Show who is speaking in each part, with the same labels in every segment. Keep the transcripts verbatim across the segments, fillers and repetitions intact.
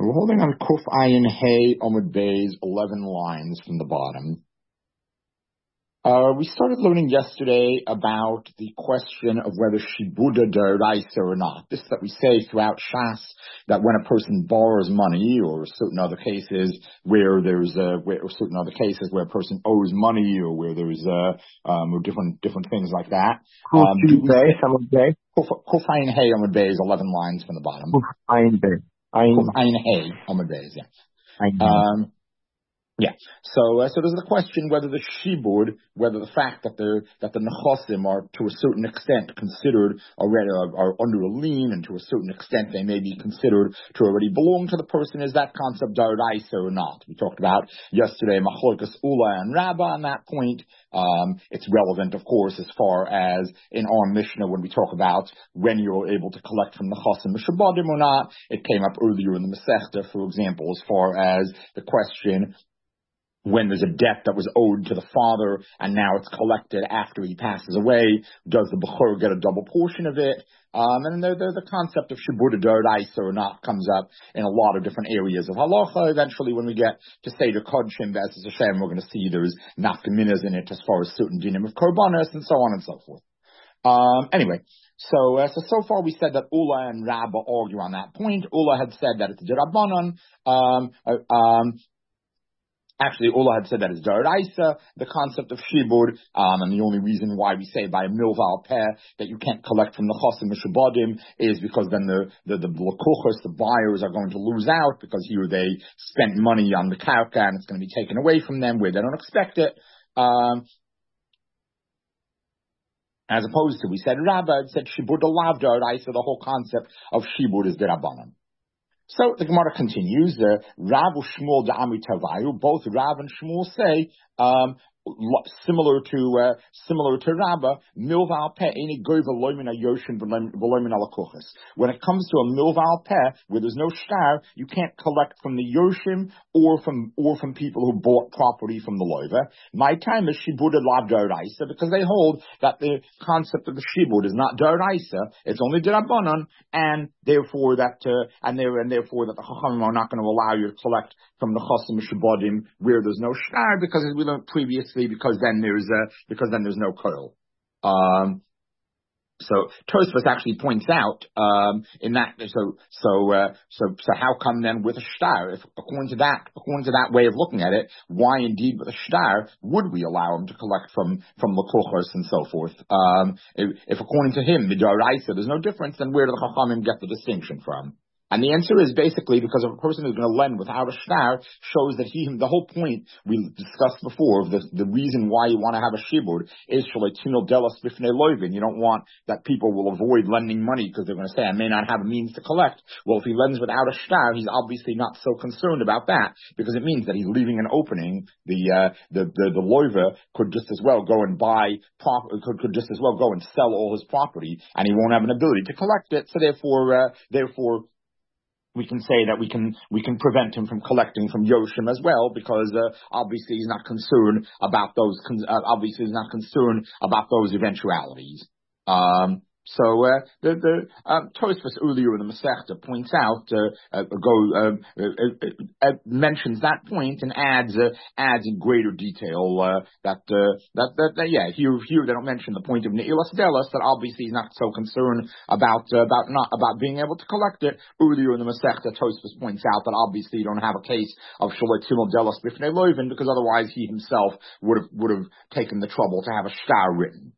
Speaker 1: we're holding on Kuf Ayin Hey Omid Bay's eleven lines from the bottom. Uh, we started learning yesterday about the question of whether Shibuda Deraisa or not. This that we say throughout Shas, that when a person borrows money, or certain other cases where there's uh, where, or certain other cases where a person owes money, or where there's uh, um, or different different things like that.
Speaker 2: Kuf Ayin Hey,
Speaker 1: Kuf Ayin Hey Omid Bay is eleven lines from the bottom.
Speaker 2: Kuf Ayin Hey,
Speaker 1: Kuf Ayin Hey Omid Bay, yeah. Um, Yeah. So, uh, so there's the question whether the shibud, whether the fact that the that the nechosim are to a certain extent considered already are, are under a lien, and to a certain extent they may be considered to already belong to the person. Is that concept daraisa or not? We talked about yesterday machlokas ula and rabba on that point. Um, it's relevant, of course, as far as in our Mishnah when we talk about when you're able to collect from the chosim mishabadim or not. It came up earlier in the Masechta, for example, as far as the question when there's a debt that was owed to the father and now it's collected after he passes away, does the bechor get a double portion of it? Um, and the, the, the concept of shibuda d'oraisa or not comes up in a lot of different areas of halacha. Eventually, when we get to Seder Kodshim, Be'ez Hashem, we're going to see there's nafkaminas in it as far as certain dinim of korbanos and so on and so forth. Um, anyway, so, uh, so so far we said that Ula and Rabba argue on that point. Ula had said that it's a Rabbanon. Um, uh, um, Actually, Ula had said that it's Daraisa, the concept of Shibud, um, and the only reason why we say by a Milval Peh that you can't collect from the Chosim Mishabadim is because then the, the, the Lakuchos, the buyers, are going to lose out because here they spent money on the Karka and it's going to be taken away from them where they don't expect it. Um, as opposed to, we said Rabba said Shibud Alav Daraisa, the whole concept of Shibud is Derabanan. So the Gemara continues. Uh, Rav Shmuel Da'ami Tavayu. Both Rav and Shmuel say um, similar to uh, similar to Rabba. Milval Peh any goyva loymina yoshin v'loymina lakuchas. When it comes to a milval peh where there's no shtar, you can't collect from the yoshim or from or from people who bought property from the loiva. My time is shibud lav daraisa because they hold that the concept of the shibud is not daraisa; it's only derabanan, and therefore that uh, and there and therefore that the chachamim are not going to allow you to collect from the chosim mishabadim where there's no shtar, because as we learned previously, because then there's uh, because then there's no koil. Um, so Tosfos actually points out um, in that so so uh, so so how come then with a shtar, if according to that according to that way of looking at it, why indeed with a shtar would we allow him to collect from from lakuchos and so forth? Um, if, if according to him the daraisa there's no difference, then where do the chachamim get the distinction from? And the answer is basically because if a person who's going to lend without a shtar shows that he, the whole point we discussed before of the, the reason why you want to have a shibud is shalatinol delas bifnei loivin. You don't want that people will avoid lending money because they're going to say, I may not have a means to collect. Well, if he lends without a shtar, he's obviously not so concerned about that because it means that he's leaving an opening. The, uh, the, the, the loiva could just as well go and buy, prop, could, could just as well go and sell all his property and he won't have an ability to collect it. So therefore, uh, therefore, we can say that we can we can prevent him from collecting from Yoshim as well, because uh, obviously he's not concerned about those. Uh, obviously he's not concerned about those eventualities. Um, so uh, the the um, Tosfos earlier in the Masechta points out, uh, uh, go uh, uh, uh, uh, mentions that point and adds uh, adds in greater detail uh, that, uh, that that that yeah here here they don't mention the point of Ne'ilas Delas, that obviously he's not so concerned about uh, about not about being able to collect it. Earlier in the Masechta, Tosfos points out that obviously you don't have a case of Shalatimol Delas Bifnei Loivin because otherwise he himself would have would have taken the trouble to have a shtar written.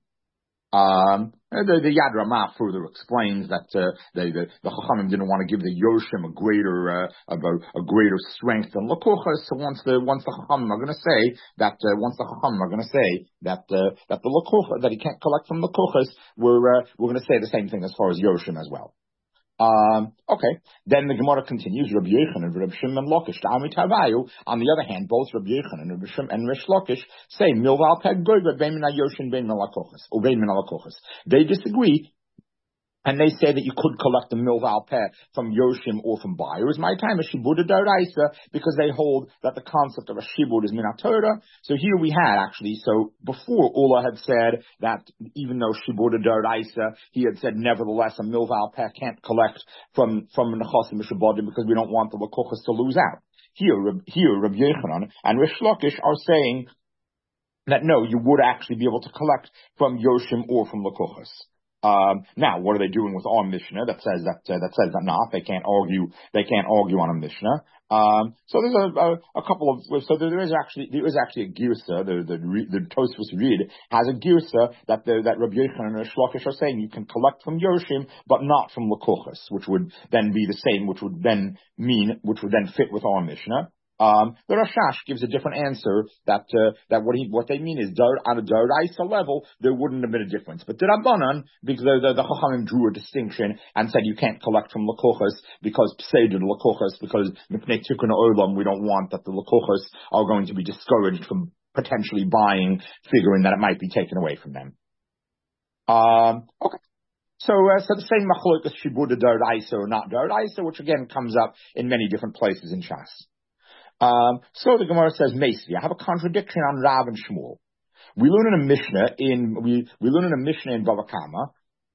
Speaker 1: Um, the, the Yad Ramah further explains that uh, they, the the Chachamim didn't want to give the Yoshim a greater uh, a, a greater strength than Lakuchas. So once the once the Chachamim are going to say that uh, once the Chachamim are going to say that uh, that the Lakuchas that he can't collect from Lakuchas, we're uh, we're going to say the same thing as far as Yoshim as well. Um, okay, then the Gemara continues. Rabbi Yochanan and Rabbi Shimon Lakish to Ami Tavayu. On the other hand, both Rabbi Yochanan and Rabbi Shimon and Rish Lakish say Milval Peg Goyva Beimina Yoshin Beimina Lakochas or Beimina Lakochas. They disagree and they say that you could collect the milva al peh from Yoshim or from buyers. My time is shibud d'oraisa, because they hold that the concept of a shibud is minat Torah. So here we had actually, so before Ula had said that even though shibud d'oraisa, he had said nevertheless a milva al peh can't collect from from nechasim mishabodim because we don't want the lekochas to lose out. Here, here Rabbi Yochanan and Rish Lakish are saying that no, you would actually be able to collect from Yoshim or from lekochas. Um, now, what are they doing with our Mishnah that says that uh, that says that not? They can't argue. They can't argue on a Mishnah. Um, so there's a, a, a couple of. So there is actually there is actually a girsa. The the the Tosfos read has a girsa that the, that Rabbi Yochanan and Shlokish are saying you can collect from Yoshim, but not from Lekochas, which would then be the same, which would then mean, which would then fit with our Mishnah. Um, the Rashash gives a different answer that uh, that what he what they mean is on a Doraisa level there wouldn't have been a difference, but the Rabbanan, because the the, the Chachamim drew a distinction and said you can't collect from Lekochas because Pseidir Lekochas because Mipnei Tikkun Olam, we don't want that the Lekochas are going to be discouraged from potentially buying, figuring that it might be taken away from them. Um, okay. So, uh, so the same machlokes shibud d'oraisa or not d'oraisa, which again comes up in many different places in Shas. Um, so the Gemara says, Macy, I have a contradiction on Rav and Shmuel. We learn in a Mishnah in, we, we learn in a Mishnah in Bava Kama,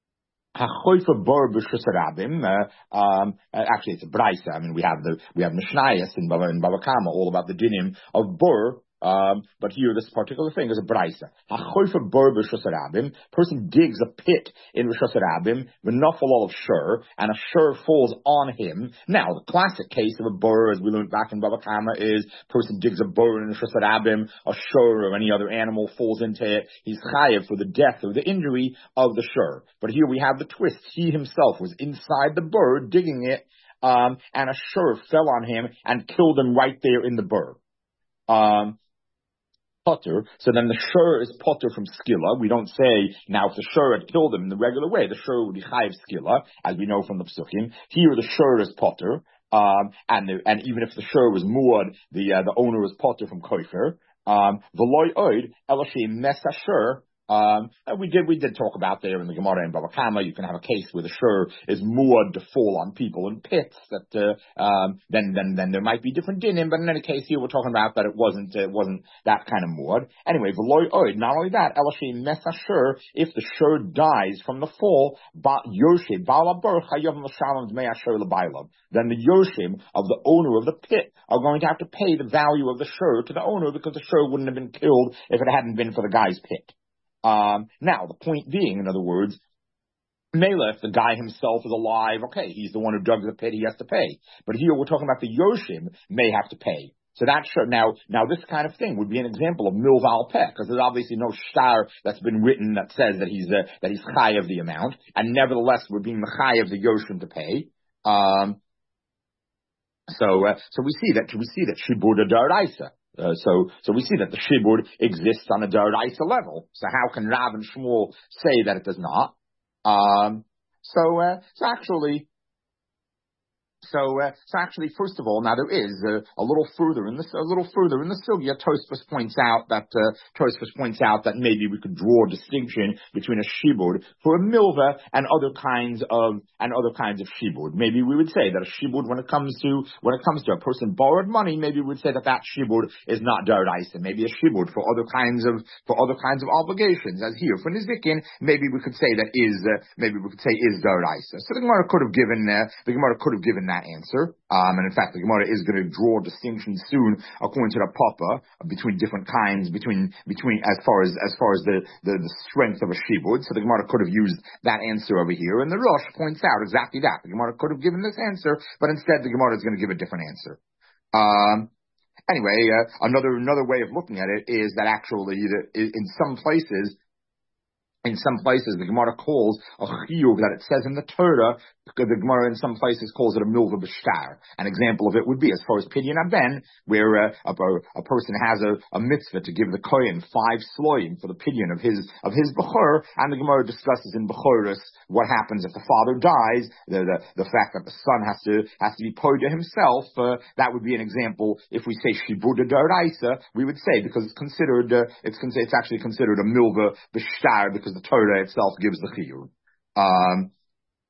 Speaker 1: HaChoifa Bor B'Shus Rabim, uh, um, actually it's a Braisa. I mean, we have the, we have Mishnayos in Bava, in Bava Kama all about the dinim of Bor. Um, but here, this particular thing is a brisa. Hachoifa bur b'shus harabim. Person digs a pit in b'shus harabim, v'nafal of shur, and a shur falls on him. Now, the classic case of a bur, as we learned back in Bava Kama, is person digs a bur in b'shus harabim, a shur or any other animal falls into it. He's chayiv for the death or the injury of the shur. But here we have the twist. He himself was inside the bur digging it, um, and a shur fell on him and killed him right there in the bur. Um, Potter, so then the shur is potter from skilla. We don't say, now if the shur had killed him in the regular way, the shur would be chayiv skilla, as we know from the psukim. Here the shur is potter, um, and the, and even if the shur was muad, the uh, the owner is potter from koifer. Um, v'loy oid elashim mesa shur. Um, we did, we did talk about there in the Gemara in Bava Kama, you can have a case where the shur is muad to fall on people in pits, that, uh, um, then, then, then there might be different dinim, but in any case here we're talking about that it wasn't, it wasn't that kind of muad. Anyway, v'loy oid, not only that, elashi mesa shur, if the shur dies from the fall, ba yoshim, ba'ala bar chayav l'shalom d'mei ashur l'baylam, then the yoshim of the owner of the pit are going to have to pay the value of the shur to the owner because the shur wouldn't have been killed if it hadn't been for the guy's pit. Um, now, the point being, in other words, Mela, if the guy himself is alive, okay, he's the one who dug the pit, he has to pay. But here we're talking about the Yoshim may have to pay. So that's sure. Now, now this kind of thing would be an example of milva al peh, because there's obviously no shtar that's been written that says that he's uh, that he's high of the amount, and nevertheless we're being the high of the Yoshim to pay. Um, so, uh, so we see that we see that shibud d'oraisa. Uh, so, so we see that the shibud exists on a d'oraisa level. So how can Rav and Shmuel say that it does not? Um, so, uh, so actually, So, uh, so actually, first of all, now there is uh, a little further in this, a little further in the sugya. Tosfos points out that uh, Tosfos points out that maybe we could draw a distinction between a shibud for a milva and other kinds of and other kinds of shibud. Maybe we would say that a shibud, when it comes to when it comes to a person borrowed money, maybe we would say that that shibud is not d'oraisa. Maybe a shibud for other kinds of for other kinds of obligations, as here for nizikin, maybe we could say that is uh, maybe we could say is d'oraisa. So the Gemara could have given uh, the Gemara could have given that answer. Um, and in fact, the Gemara is going to draw distinctions soon, according to the Papa, between different kinds, between, between, as far as, as far as the, the, the strength of a shibud. So the Gemara could have used that answer over here. And the Rosh points out exactly that. The Gemara could have given this answer, but instead the Gemara is going to give a different answer. Um, anyway, uh, another, another way of looking at it is that actually, in some places, in some places, the Gemara calls a chiyuv that it says in the Torah. The Gemara in some places calls it a milva b'shtar. An example of it would be as far as pidyon aben, where uh, a, a person has a, a mitzvah to give the kohen five sloim for the pidyon of his of his bechor, and the Gemara discusses in bechoros what happens if the father dies. The the, the fact that the son has to has to be paid to himself. Uh, that would be an example. If we say shibud d'oraisa, we would say because it's considered uh, it's con- it's actually considered a milva b'shtar because the Torah itself gives the chiyuv. Um,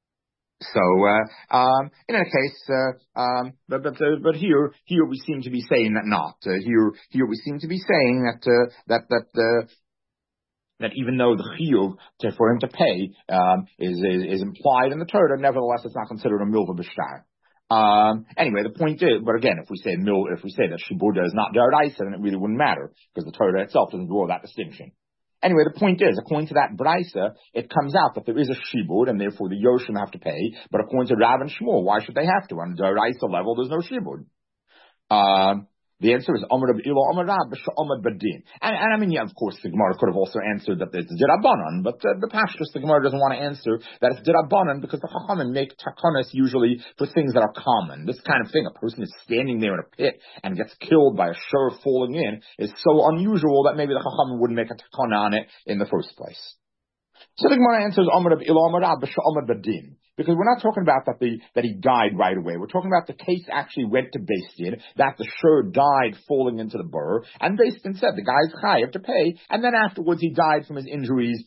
Speaker 1: So, uh, um, in any case, uh, um, but but uh, but here here we seem to be saying that not. Uh, here here we seem to be saying that uh, that that uh, that even though the chiyuv to, for him to pay um, is, is is implied in the Torah, nevertheless it's not considered a milva b'shtar. Um, anyway, the point is, but again, if we say mil, if we say that shibuda is not daraisa, then it really wouldn't matter because the Torah itself doesn't draw that distinction. Anyway, the point is, according to that brisa, it comes out that there is a shibud, and therefore the yoshim have to pay. But according to Rav and Shmuel, why should they have to? On the daraisa level, there's no shibud. Um, the answer is Amar Rab Ilo Amar Rab Amar Badin. And, and I mean, yeah, of course, the Gemara could have also answered that it's Dirabanan, but uh, the Pashtus, the Gemara doesn't want to answer that it's Dirabanan because the Chachamim make takanas usually for things that are common. This kind of thing, a person is standing there in a pit and gets killed by a shur falling in, is so unusual that maybe the Chachamim wouldn't make a takana on it in the first place. So the Gemara answers Amar Rab Ilo Amar Rab Amar Badin. Because we're not talking about that the that he died right away. We're talking about the case actually went to Beis Din, that the shur died falling into the burr, and Beis Din said the guy's chayav to pay, and then afterwards he died from his injuries.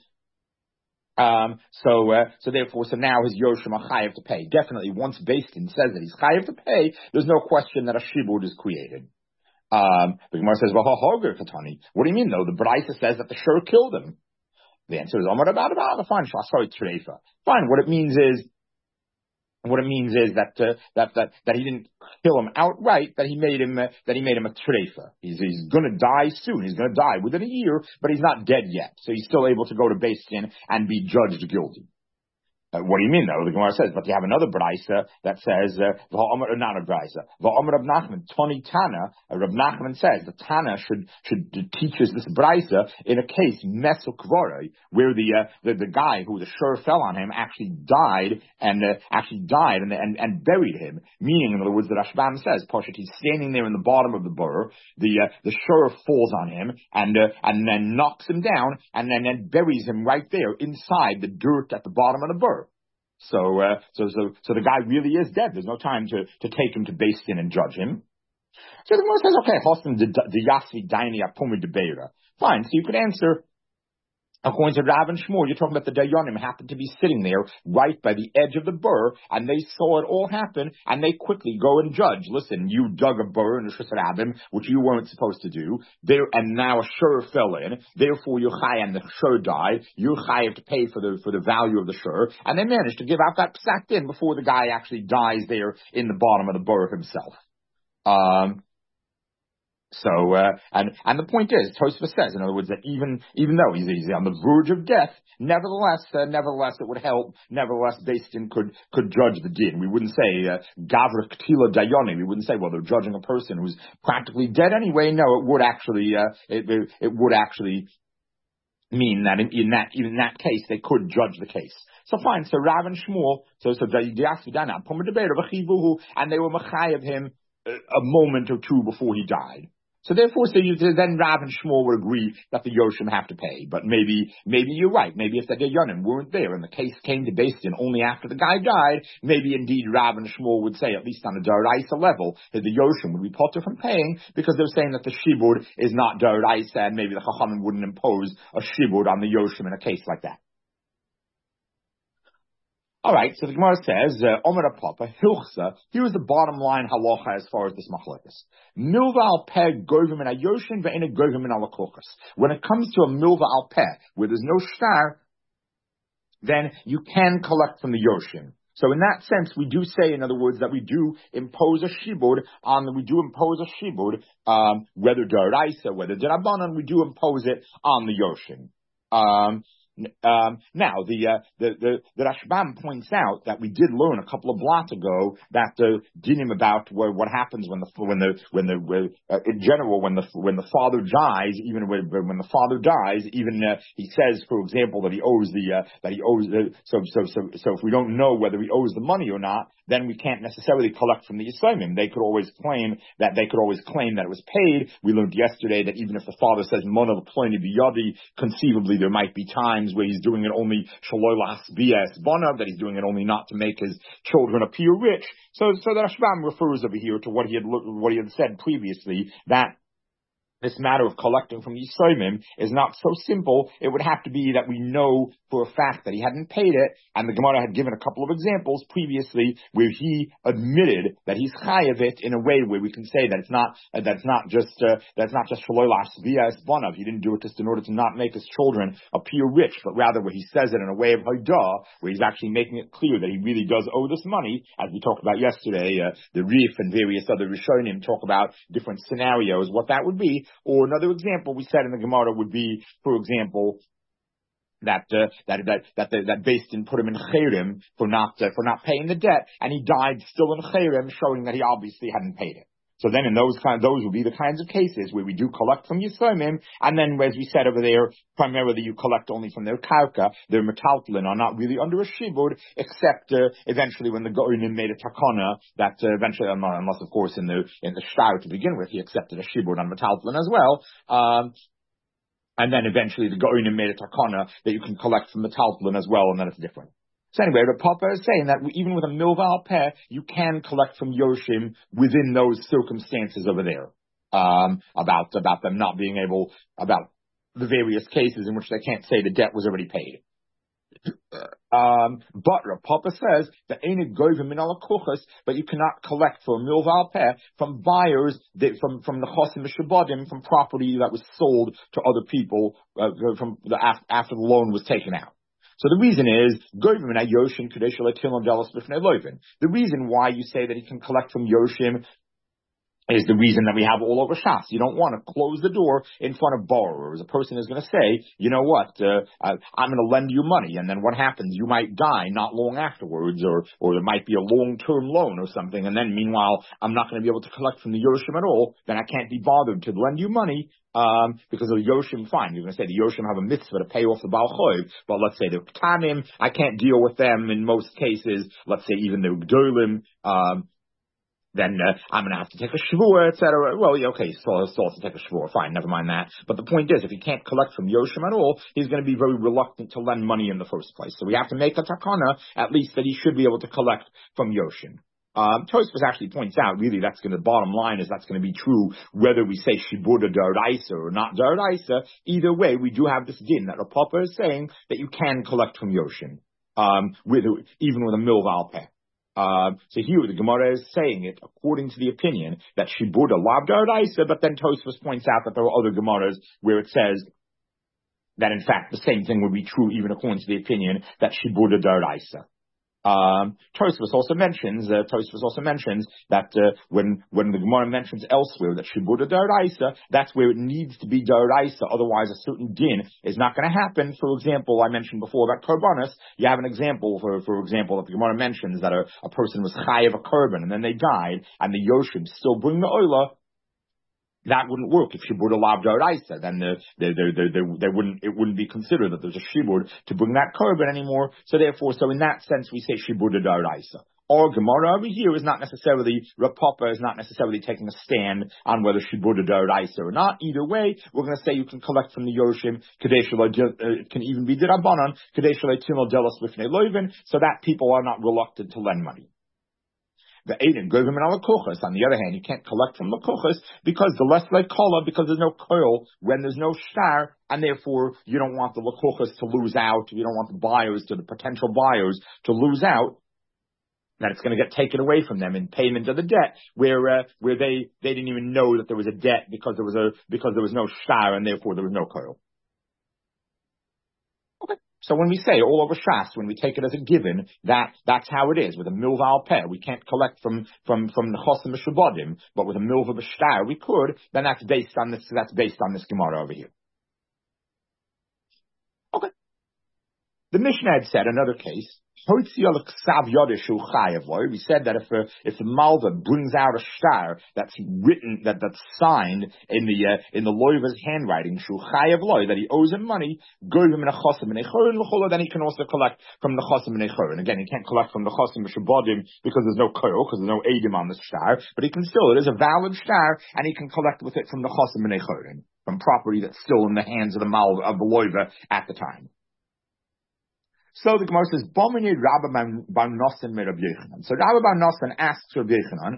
Speaker 1: Um, so uh, so therefore, so now his yoshim are chayav to pay. Definitely, once Beis Din says that he's chayav to pay, there's no question that a shibud is created. Um, the Gemara says, "V'hahoger katani." What do you mean though? The Brisa says that the shur killed him. The answer is Amar Rabba Rabba. Fine, sorry, treifa. Fine. What it means is. What it means is that uh, that that that he didn't kill him outright, that he made him uh, that he made him a treifa. He's he's going to die soon. He's going to die within a year, but he's not dead yet, so he's still able to go to Beis Din and be judged guilty. Uh, what do you mean, though? The Gemara says, but you have another brisa that says, uh, not a brisa. V'omer Rab Nachman, Toni Tana, uh, Rab Nachman says the Tana should should teach us this brisa in a case mesu kvorei, where the, uh, the the guy who the shur fell on him actually died and uh, actually died and, and and buried him. Meaning, in other words, the Rashbam says, Poshet, he's standing there in the bottom of the burr, the uh, the shur falls on him and uh, and then knocks him down and then, then buries him right there inside the dirt at the bottom of the burr. So, uh, so, so, so the guy really is dead. There's no time to, to take him to Beis Din and judge him. So the Gemara says, okay, Hostim the Yasvi Daini Apumi Debeira. Fine. So you could answer, according to Rav and Shmuel, you're talking about the Dayanim happened to be sitting there right by the edge of the burr, and they saw it all happen, and they quickly go and judge. Listen, you dug a burr in the Shus Rabim, which you weren't supposed to do, there, and now a shur fell in, therefore you're chay, and the shur died, you're chay have to pay for the, for the value of the shur, and they managed to give out that psak din before the guy actually dies there in the bottom of the burr himself. Um, So, uh, and, and the point is, Tosfos says, in other words, that even, even though he's, he's on the verge of death, nevertheless, uh, nevertheless, it would help, nevertheless, Beis Din could, could judge the din. We wouldn't say, uh, Gavra Ktila Dayoni. We wouldn't say, well, they're judging a person who's practically dead anyway. No, it would actually, uh, it, it, it would actually mean that in, in that, in that case, they could judge the case. So fine, so Rav and Shmuel, so, so, and they were machayev him a moment or two before he died. So therefore, so you, then Rav and Shmuel would agree that the Yoshim have to pay. But maybe, maybe you're right. Maybe if the Dayanim weren't there and the case came to Beis Din only after the guy died, maybe indeed Rav and Shmuel would say, at least on a Daraisa level, that the Yoshim would be potter from paying because they're saying that the Shibud is not Daraisa and maybe the Chachamim wouldn't impose a Shibud on the Yoshim in a case like that. All right, so the Gemara says, Omer Papa, Hilchsa, here's the bottom line halacha as far as this machlokes. Milva al peh govim in a yoshin ve'ena govim in alakochas. When it comes to a milva al peh, where there's no shtar, then you can collect from the yoshin. So in that sense, we do say, in other words, that we do impose a shibud on the, we do impose a shibud, um, whether daraisa, whether derabanan, we do impose it on the yoshin. Um, Um, now, the, uh, the, the, the Rashbam points out that we did learn a couple of blots ago that the dinim about what, what happens when the, when the, when the, uh, in general, when the, when the father dies, even when, when the father dies, even, uh, he says, for example, that he owes the, uh, that he owes the, so, so, so, so if we don't know whether he owes the money or not, then we can't necessarily collect from the Yisraelim. They could always claim that, they could always claim that it was paid. We learned yesterday that even if the father says, Mona l'ploini b'yadi, conceivably there might be times where he's doing it only shaloi l'hasbiyas bonav, that he's doing it only not to make his children appear rich. So, so the Rashbam refers over here to what he had what he had said previously, that this matter of collecting from Yisraelim is not so simple. It would have to be that we know for a fact that he hadn't paid it, and the Gemara had given a couple of examples previously where he admitted that he's chayav it in a way where we can say that it's not uh, that's not just uh, that's not just shaloi lashvias banav. He didn't do it just in order to not make his children appear rich, but rather where he says it in a way of haidah, where he's actually making it clear that he really does owe this money, as we talked about yesterday. Uh, the Rif and various other Rishonim talk about different scenarios, what that would be. Or another example we said in the Gemara would be, for example, that uh, that that that that, that Beis Din put him in Cherem for not uh, for not paying the debt, and he died still in Cherem, showing that he obviously hadn't paid it. So then, in those kind, those would be the kinds of cases where we do collect from Yisraelim, and then, as we said over there, primarily you collect only from their karka. Their metaltlin are not really under a shibud, except uh, eventually when the goyim made a takana that uh, eventually, unless of course in the in the shtar to begin with, he accepted a shibud on metaltlin as well. Um, And then eventually the Goinim made a takana that you can collect from the Talplin as well, and then it's different. So anyway, the Papa is saying that even with a milval peh, you can collect from Yoshim within those circumstances over there. Um, about, about them not being able, about the various cases in which they can't say the debt was already paid. Um, but Papa says that ain't goyim min ala kuchas, but you cannot collect for a milval peh from buyers that, from from the chosim mishabadim, from property that was sold to other people uh, from the after the loan was taken out. So the reason is goyim min Yoshim kadesh le'tilon delos b'fnei loivin. The reason why you say that he can collect from Yoshim is the reason that we have all over Shas. You don't want to close the door in front of borrowers. A person is going to say, you know what, uh, I, I'm going to lend you money, and then what happens? You might die not long afterwards, or or there might be a long-term loan or something, and then meanwhile, I'm not going to be able to collect from the Yoshim at all, then I can't be bothered to lend you money, um, because of the Yoshim, fine. You're going to say the Yoshim have a mitzvah to pay off the Baal Choiv, but let's say they're Ktanim, I can't deal with them in most cases, let's say even the Gdolim, um, then uh, I'm going to have to take a shvur, et cetera. Well, yeah, okay, so still has to take a shvur, fine, never mind that. But the point is, if he can't collect from Yoshim at all, he's going to be very reluctant to lend money in the first place. So we have to make a takana, at least that he should be able to collect from Yoshim. Um, Tosfos actually points out, really, that's going to, the bottom line is that's going to be true whether we say Shibuda Daraisa or not Daraisa. Either way, we do have this din that Rapapa is saying that you can collect from Yoshim, um, with, even with a milval peh. Uh, so here the Gemara is saying it according to the opinion that Shibuda lav daraisa, but then Tosfos points out that there are other Gemaras where it says that in fact the same thing would be true even according to the opinion that Shibuda daraisa. Um, Tosfos also mentions, uh, Tosfos also mentions that, uh, when, when the Gemara mentions elsewhere that Shibuda Daraisa, that's where it needs to be Daraisa, otherwise a certain din is not going to happen. For example, I mentioned before about Korbanos, you have an example, for, for example, that the Gemara mentions that a, a person was chayav a korban and then they died, and the Yoshim still bring the Oila. That wouldn't work if Shibud lav daraisa. Then the, the, the, the, the, they wouldn't, it wouldn't be considered that there's a Shibud to bring that korban anymore. So therefore, so in that sense, we say Shibud daraisa. Our Gemara over here is not necessarily, Rapapa is not necessarily taking a stand on whether Shibud daraisa or not. Either way, we're going to say you can collect from the Yoshim, it can even be Dirabanan, so that people are not reluctant to lend money. The Aiden Govim and Alakuchas. On the other hand, you can't collect from Lakuchas because the less like Kola, because there's no coil when there's no shtar, and therefore you don't want the Lakuchas to lose out, you don't want the buyers, to the potential buyers, to lose out, that it's going to get taken away from them in payment of the debt, where uh, where they, they didn't even know that there was a debt because there was a because there was no shtar, and therefore there was no coil. Okay. So when we say all over Shas, when we take it as a given, that that's how it is. With a milval peh, we can't collect from from from the chosim mishabadim, but with a milva b'shtar we could. Then that's based on this. That's based on this Gemara over here. Okay. The Mishnah had said another case. We said that if a, if the malva brings out a shtar that's written, that that's signed in the uh, in the loiva's handwriting, that he owes him money, then he can also collect from the chosim and again, he can't collect from the chosim shabadim because there's no koil, because there's no edim on the shtar, but he can still, it is a valid shtar, and he can collect with it from the chosim and from property that's still in the hands of the malva of the loiva at the time. So the Gemara says, Bomini Rabba Bar Nosson me Rabbi Yochanan. So Rabba Bar Nosson asks Rabbi Yochanan,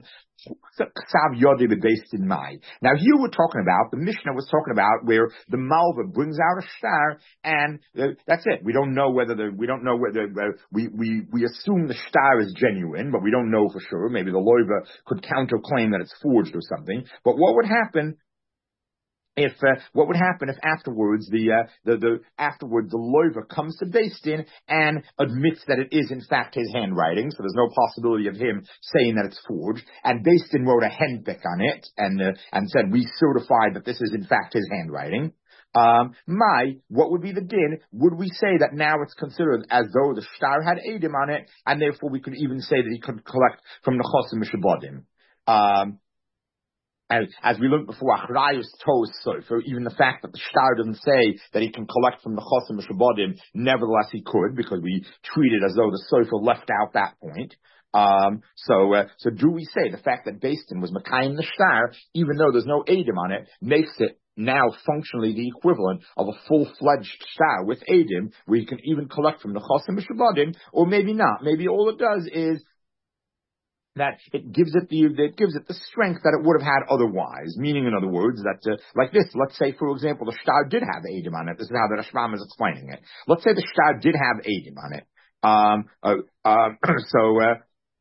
Speaker 1: Ksav Yodi based in Mai. Now here we're talking about, the Mishnah was talking about where the Malva brings out a star, and uh, that's it. We don't know whether the, we don't know whether, uh, we, we, we assume the star is genuine, but we don't know for sure. Maybe the Loiva could counterclaim that it's forged or something. But what would happen If uh, what would happen if afterwards the uh, the the afterwards the loiva comes to Beis Din and admits that it is in fact his handwriting, so there's no possibility of him saying that it's forged, and Beis Din wrote a henpik on it and uh, and said we certify that this is in fact his handwriting. Um, my, what would be the din? Would we say that now it's considered as though the shtar had edim on it, and therefore we could even say that he could collect from the chosim mishabodim? Um, As, as we learned before, Achrayus Tos Sofer, even the fact that the shtar doesn't say that he can collect from the Chosim Mishabodim, nevertheless he could, because we treat it as though the Sofer left out that point. Um, so, uh, so do we say the fact that Beis Din was Makayim the shtar, even though there's no Edim on it, makes it now functionally the equivalent of a full-fledged shtar with Edim, where you can even collect from the Chosim Mishabodim, or maybe not. Maybe all it does is that it gives it the it gives it the strength that it would have had otherwise. Meaning, in other words, that uh, like this. Let's say, for example, the shtar did have edim on it. This is how the Rashbam is explaining it. Let's say the shtar did have edim on it. Um, uh, um, so. Uh,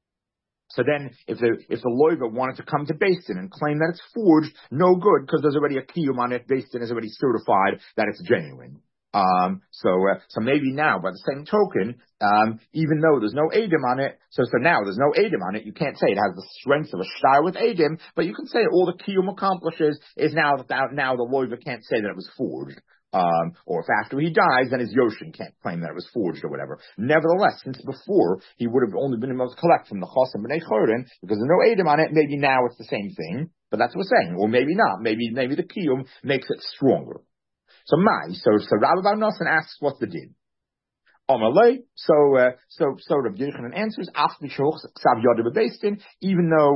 Speaker 1: So then, if the if the loiva wanted to come to Beis Din and claim that it's forged, no good, because there's already a kiyum on it. Beis Din is already certified that it's genuine. Um, so uh, so maybe now, by the same token, um, even though there's no edim on it, so so now there's no edim on it, you can't say it has the strength of a shtar with edim, but you can say all the kiyum accomplishes is now that now the loiva can't say that it was forged. Um, or if after he dies, then his Yoshin can't claim that it was forged or whatever. Nevertheless, since before he would have only been able to collect from the Chosim B'nai Chorin, because there's no edim on it, maybe now it's the same thing, but that's what we're saying. Or maybe not. Maybe maybe the kiyum makes it stronger. So my, so so Rabbi Bar Nosson asks, what's the din? Amalei, so uh, so so Rabbi Yochanan answers, Af Mishoch Ksav Yodim Beis Din, even though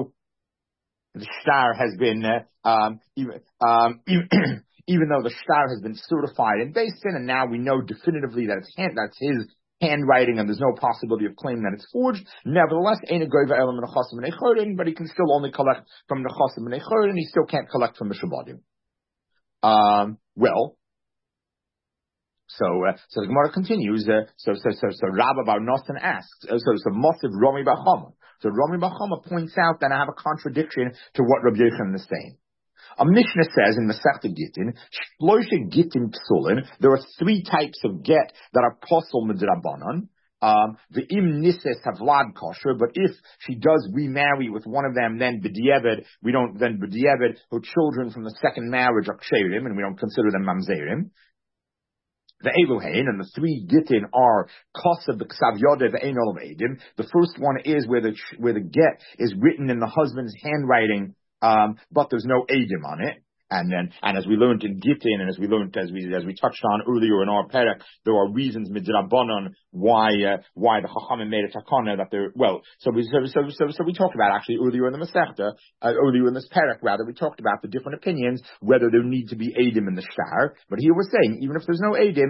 Speaker 1: the shtar has been uh, um even um even, even though the shtar has been certified in Beis Din, and now we know definitively that it's hand, that's his handwriting, and there's no possibility of claiming that it's forged. Nevertheless, Ein Goyva Elam and Chosim B'nai Chorin, but he can still only collect from the Chosim B'nai Chorin. He still can't collect from the Shabadim. Um, well. So, uh, so the Gemara continues. Uh, so, so, so, so Rabba Bar Nosson asks. Uh, so, so Mosiv Rami Bar Chama. So Rami Bar Chama points out that I have a contradiction to what Rabbi Yochanan is saying. A Mishnah says in Masechta Gittin, Shloisha Gittin Psulin. There are three types of get that are posel midrabanan. Um, the im nises havlad kosher, but if she does remarry with one of them, then b'diavad, we don't, then b'diavad, her children from the second marriage are ksherim, and we don't consider them mamzerim. The Eluhain, and the three gittin are Kosav Ksav Yodev Ein Olav Edim. The first one is where the where the get is written in the husband's handwriting, um, but there's no Edim on it. And then, and as we learned in Gittin, and as we learned, as we as we touched on earlier in our perek, there are reasons midrabanan why uh, why the Chachamim made a takana that they're well. So we so so so, so we talked about actually earlier in the Masechta, uh, earlier in this perek rather, we talked about the different opinions whether there need to be edim in the shtar. But here we're saying even if there's no edim,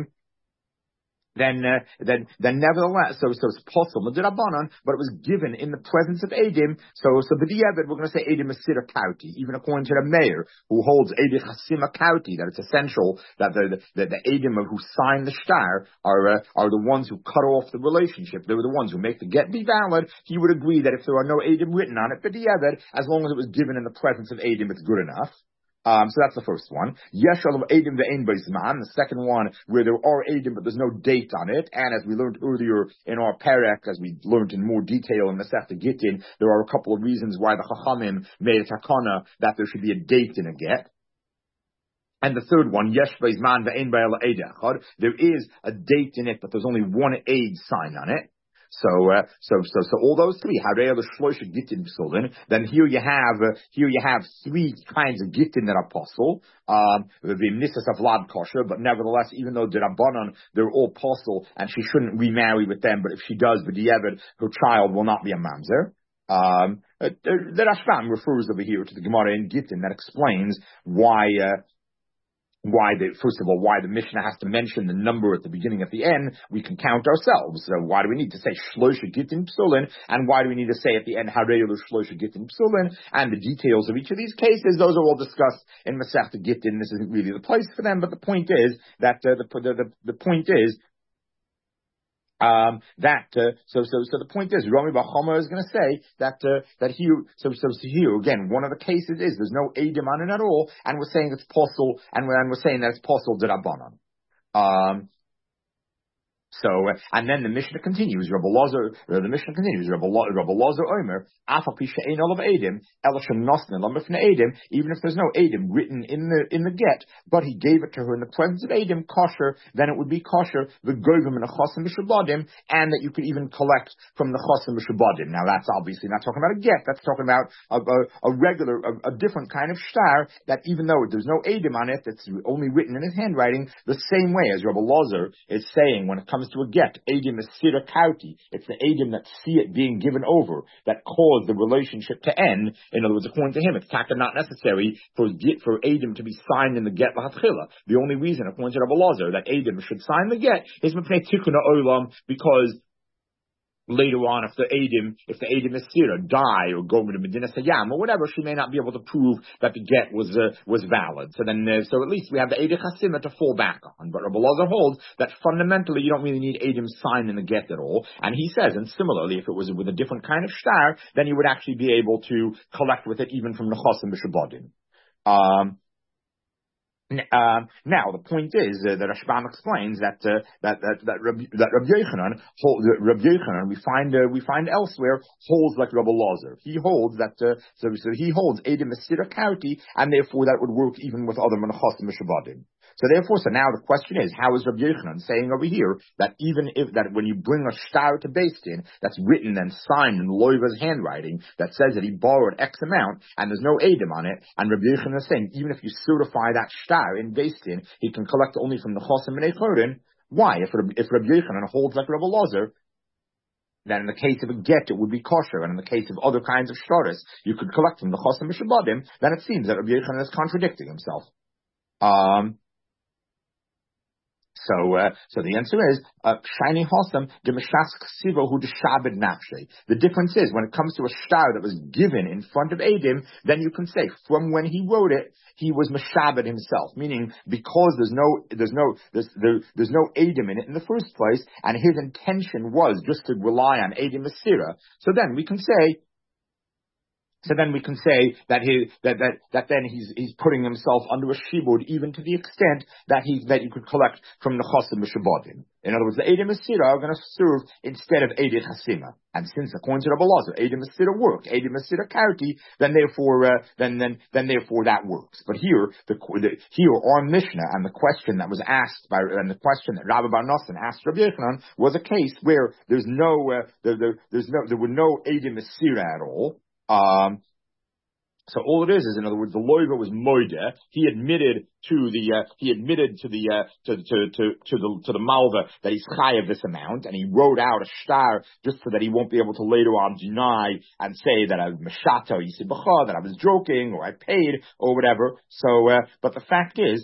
Speaker 1: then uh, then then nevertheless, so so it's possible midrabanan, but it was given in the presence of edim. So so b'diavad, we're going to say edim is siddur kauti, even according to the mayor who holds edim chasima kauti, that it's essential that the the, the edim of who signed the shtar are uh, are the ones who cut off the relationship. They were the ones who make the get be valid. He would agree that if there are no edim written on it, b'diavad, as long as it was given in the presence of edim, it's good enough. Um, so that's the first one. Yeshal of Edim ve'ein b'zman. The second one, where there are Edim, but there's no date on it. And as we learned earlier in our perek, as we learned in more detail in the Masechta Gittin, there are a couple of reasons why the Chachamim made a takana that there should be a date in a get. And the third one, Yesh b'zman ve'ein b'el eid echad. There is a date in it, but there's only one aid sign on it. So, uh, so, so, so all those three, Harei the Shloisha Gittin Psulin. Then here you have, uh, here you have three kinds of Gittin that are possible. Um, the Nisas of Vlad Kosher, but nevertheless, even though the Rabbanon, they're all possible, and she shouldn't remarry with them, but if she does, b'diavad, her child will not be a mamzer. Um, uh, the Rashbam refers over here to the Gemara in Gittin that explains why, uh, why the, first of all, why the Mishnah has to mention the number at the beginning, at the end, we can count ourselves. So why do we need to say Shlosha Gittin Psulin? And why do we need to say at the end, Harelu Shlosha Gittin Psulin? And the details of each of these cases, those are all discussed in Masechta Gittin. This isn't really the place for them, but the point is that, uh, the, the, the, the point is, Um, that, uh, so, so, so the point is, Rami Bar Chama is going to say that, uh, that here, so, so, so here, again, one of the cases is there's no Eidim on it at all, and we're saying it's possible, and we're, and we're saying that it's possible D'Rabbanan. Um, So, uh, and then the Mishnah continues, Rabbi Lazar, uh, the Mishnah continues, Rabbi Lazar Omer, Edim, Edim, even if there's no Edim written in the, in the get, but he gave it to her in the presence of Edim, kosher, then it would be kosher, the Govim and the Chosim Mishabadim, and that you could even collect from the Chosim Mishabadim. Now that's obviously not talking about a get, that's talking about a, a, a regular, a, a different kind of shtar, that even though there's no Edim on it, that's only written in his handwriting, the same way as Rabbi Lazar is saying when it comes to a get, Eidim is Sira Kauti. It's the Eidim that see it being given over that caused the relationship to end. In other words, according to him, it's taka not necessary for get, for Eidim to be signed in the get L'Hatchila. The only reason, according to Rabbi Lazar, that Eidim should sign the get is Mepnei Tikkun Olam, because later on, if the Eidim, if the Eidim Esira die or go to Medina Sayyam or whatever, she may not be able to prove that the get was uh, was valid. So then, uh, so at least we have the Eidim Chasima to fall back on. But Rabbi Lazar holds that fundamentally you don't really need Eidim signed in the get at all. And he says, and similarly, if it was with a different kind of shtar, then you would actually be able to collect with it even from the Chosim B'Shabadim. Um, Um, now the point is uh, that Rashbam explains that uh, that that that Rabbi, that Rabbi Yochanan, Rabbi Yochanan, we find uh, we find elsewhere holds like Rabbi Lazar. He holds that uh, so, so he holds Eidim Mesira Kauti, and therefore that would work even with other Menachos Mishabadim. So therefore, so now the question is, how is Rabbi Yochanan saying over here that even if that when you bring a shtar to Beis Din that's written and signed in Loiva's handwriting that says that he borrowed X amount and there's no Eidim on it, and Rabbi Yochanan is saying even if you certify that shtar in Beis Din, he can collect only from the Chosim and Echorin. Why? If if Rabbi Yochanan holds like Rabbi Lazar, then in the case of a get, it would be kosher, and in the case of other kinds of shtaris, you could collect from the Chosim Mishabadim, then it seems that Rabbi Yochanan is contradicting himself. Um, So, uh, so the answer is, shiny hosam de mishas ksivo hu deshabed nafshe. The difference is, when it comes to a shtar that was given in front of Eidim, then you can say, from when he wrote it, he was meshabed himself. Meaning, because there's no, there's no, there's, there, there's no Eidim in it in the first place, and his intention was just to rely on Eidim Mesira. So then we can say, So then we can say that he that that that then he's he's putting himself under a shibud, even to the extent that he that you could collect from the chosim b'shabadim. In other words, the Eidim Mesira are going to serve instead of Eidim Chasima. And since according to Rabbi Lazar, Eidim Mesira work, Eidim Mesira Karti, then therefore uh, then then then therefore that works. But here the, the here on Mishnah, and the question that was asked by and the question that Rabbi Bar Nosson asked Rabbi Yochanan was a case where there's no uh, there, there there's no there were no Eidim Mesira at all. Um, so all it is is, in other words, the loiva was moida. He admitted to the uh, he admitted to the uh, to to to to the to the malva that he's chayav this amount, and he wrote out a shtar just so that he won't be able to later on deny and say that I was mashato yisibacha, that I was joking or I paid or whatever. So, uh, but the fact is,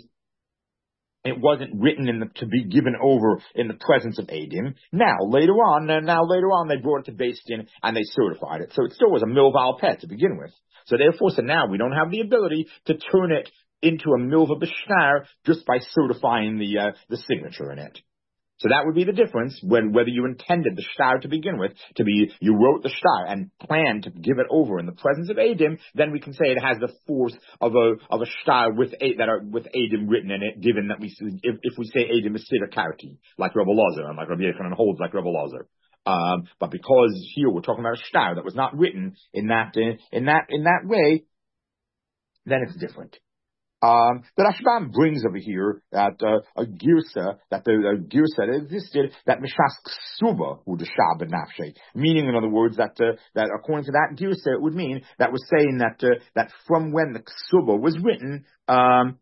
Speaker 1: it wasn't written in the, to be given over in the presence of Eidim. Now, later on, uh, now later on, they brought it to Beis Din and they certified it. So it still was a milva pet to begin with. So therefore, so now we don't have the ability to turn it into a milva b'shtar just by certifying the uh, the signature in it. So that would be the difference when whether you intended the shtar to begin with to be, you wrote the shtar and planned to give it over in the presence of Eidim, then we can say it has the force of a of a shtar with a, that are with Eidim written in it. Given that we if, if we say Eidim is Sira Karti, like Rabbi Lazar, and like Rabbi Yochanan holds like Rabbi Lazar. Um, but because here we're talking about a shtar that was not written in that in, in that in that way, then it's different. Um, the Rashbam brings over here that uh, a girsa, that the a girsa that existed, that mishas ksuba hu deshab nafshe, meaning, in other words, that uh, that according to that girsa, it would mean that was saying that uh, that from when the ksuba was written, um,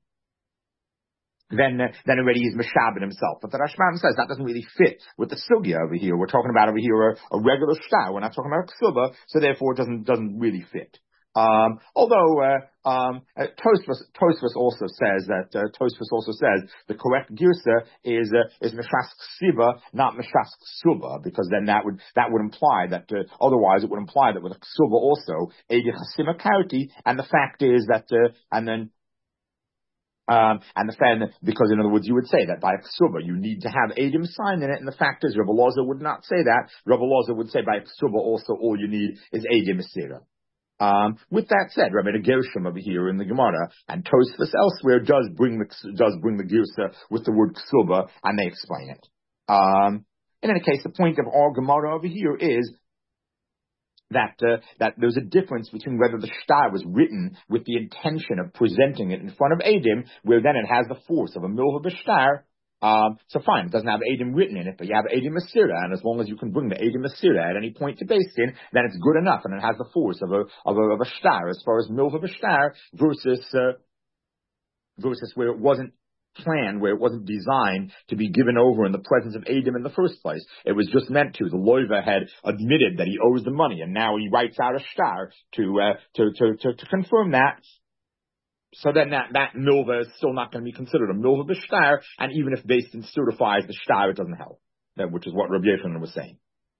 Speaker 1: then uh, then already he's meshabed himself. But the Rashbam says that doesn't really fit with the sugya over here. We're talking about over here a, a regular shtar. We're not talking about a ksuba, so therefore it doesn't doesn't really fit. Um, although uh, um, uh, Tosfos, Tosfos also says that uh, Tosfos also says the correct girsa is uh, is Meshas Ksiba, not Meshas Ksuba, because then that would that would imply that uh, otherwise it would imply that with a Ksuba also Eidi Chasima Karti, and the fact is that uh, and then. Um, and the fact, because in other words, you would say that by a ksuba you need to have Adim sign in it, and the fact is, Rabbi Loza would not say that. Rabbi Loza would say by a ksuba also all you need is Adim Asira. Um, with that said, Rabbi Gershom over here in the Gemara and Tosfos elsewhere does bring the does bring the girsa with the word ksuba, and they explain it. Um, in any case, the point of our Gemara over here is that uh, that there's a difference between whether the shtar was written with the intention of presenting it in front of Adim, where then it has the force of a milva b'shtar. Um, so fine, it doesn't have Adim written in it, but you have Adim Asira, and as long as you can bring the Adim Asira at any point to Beis Din, then it's good enough, and it has the force of a of a, of a shtar, as far as milva b'shtar versus uh, versus where it wasn't planned, where it wasn't designed to be given over in the presence of Adim in the first place. It was just meant to. The loiva had admitted that he owes the money, and now he writes out a shtar to uh, to, to to to confirm that. So then that, that milva is still not going to be considered a milva b'shtar, and even if Beis Din certifies the shtar, it doesn't help. That, which is what Rabbi Yochanan was saying.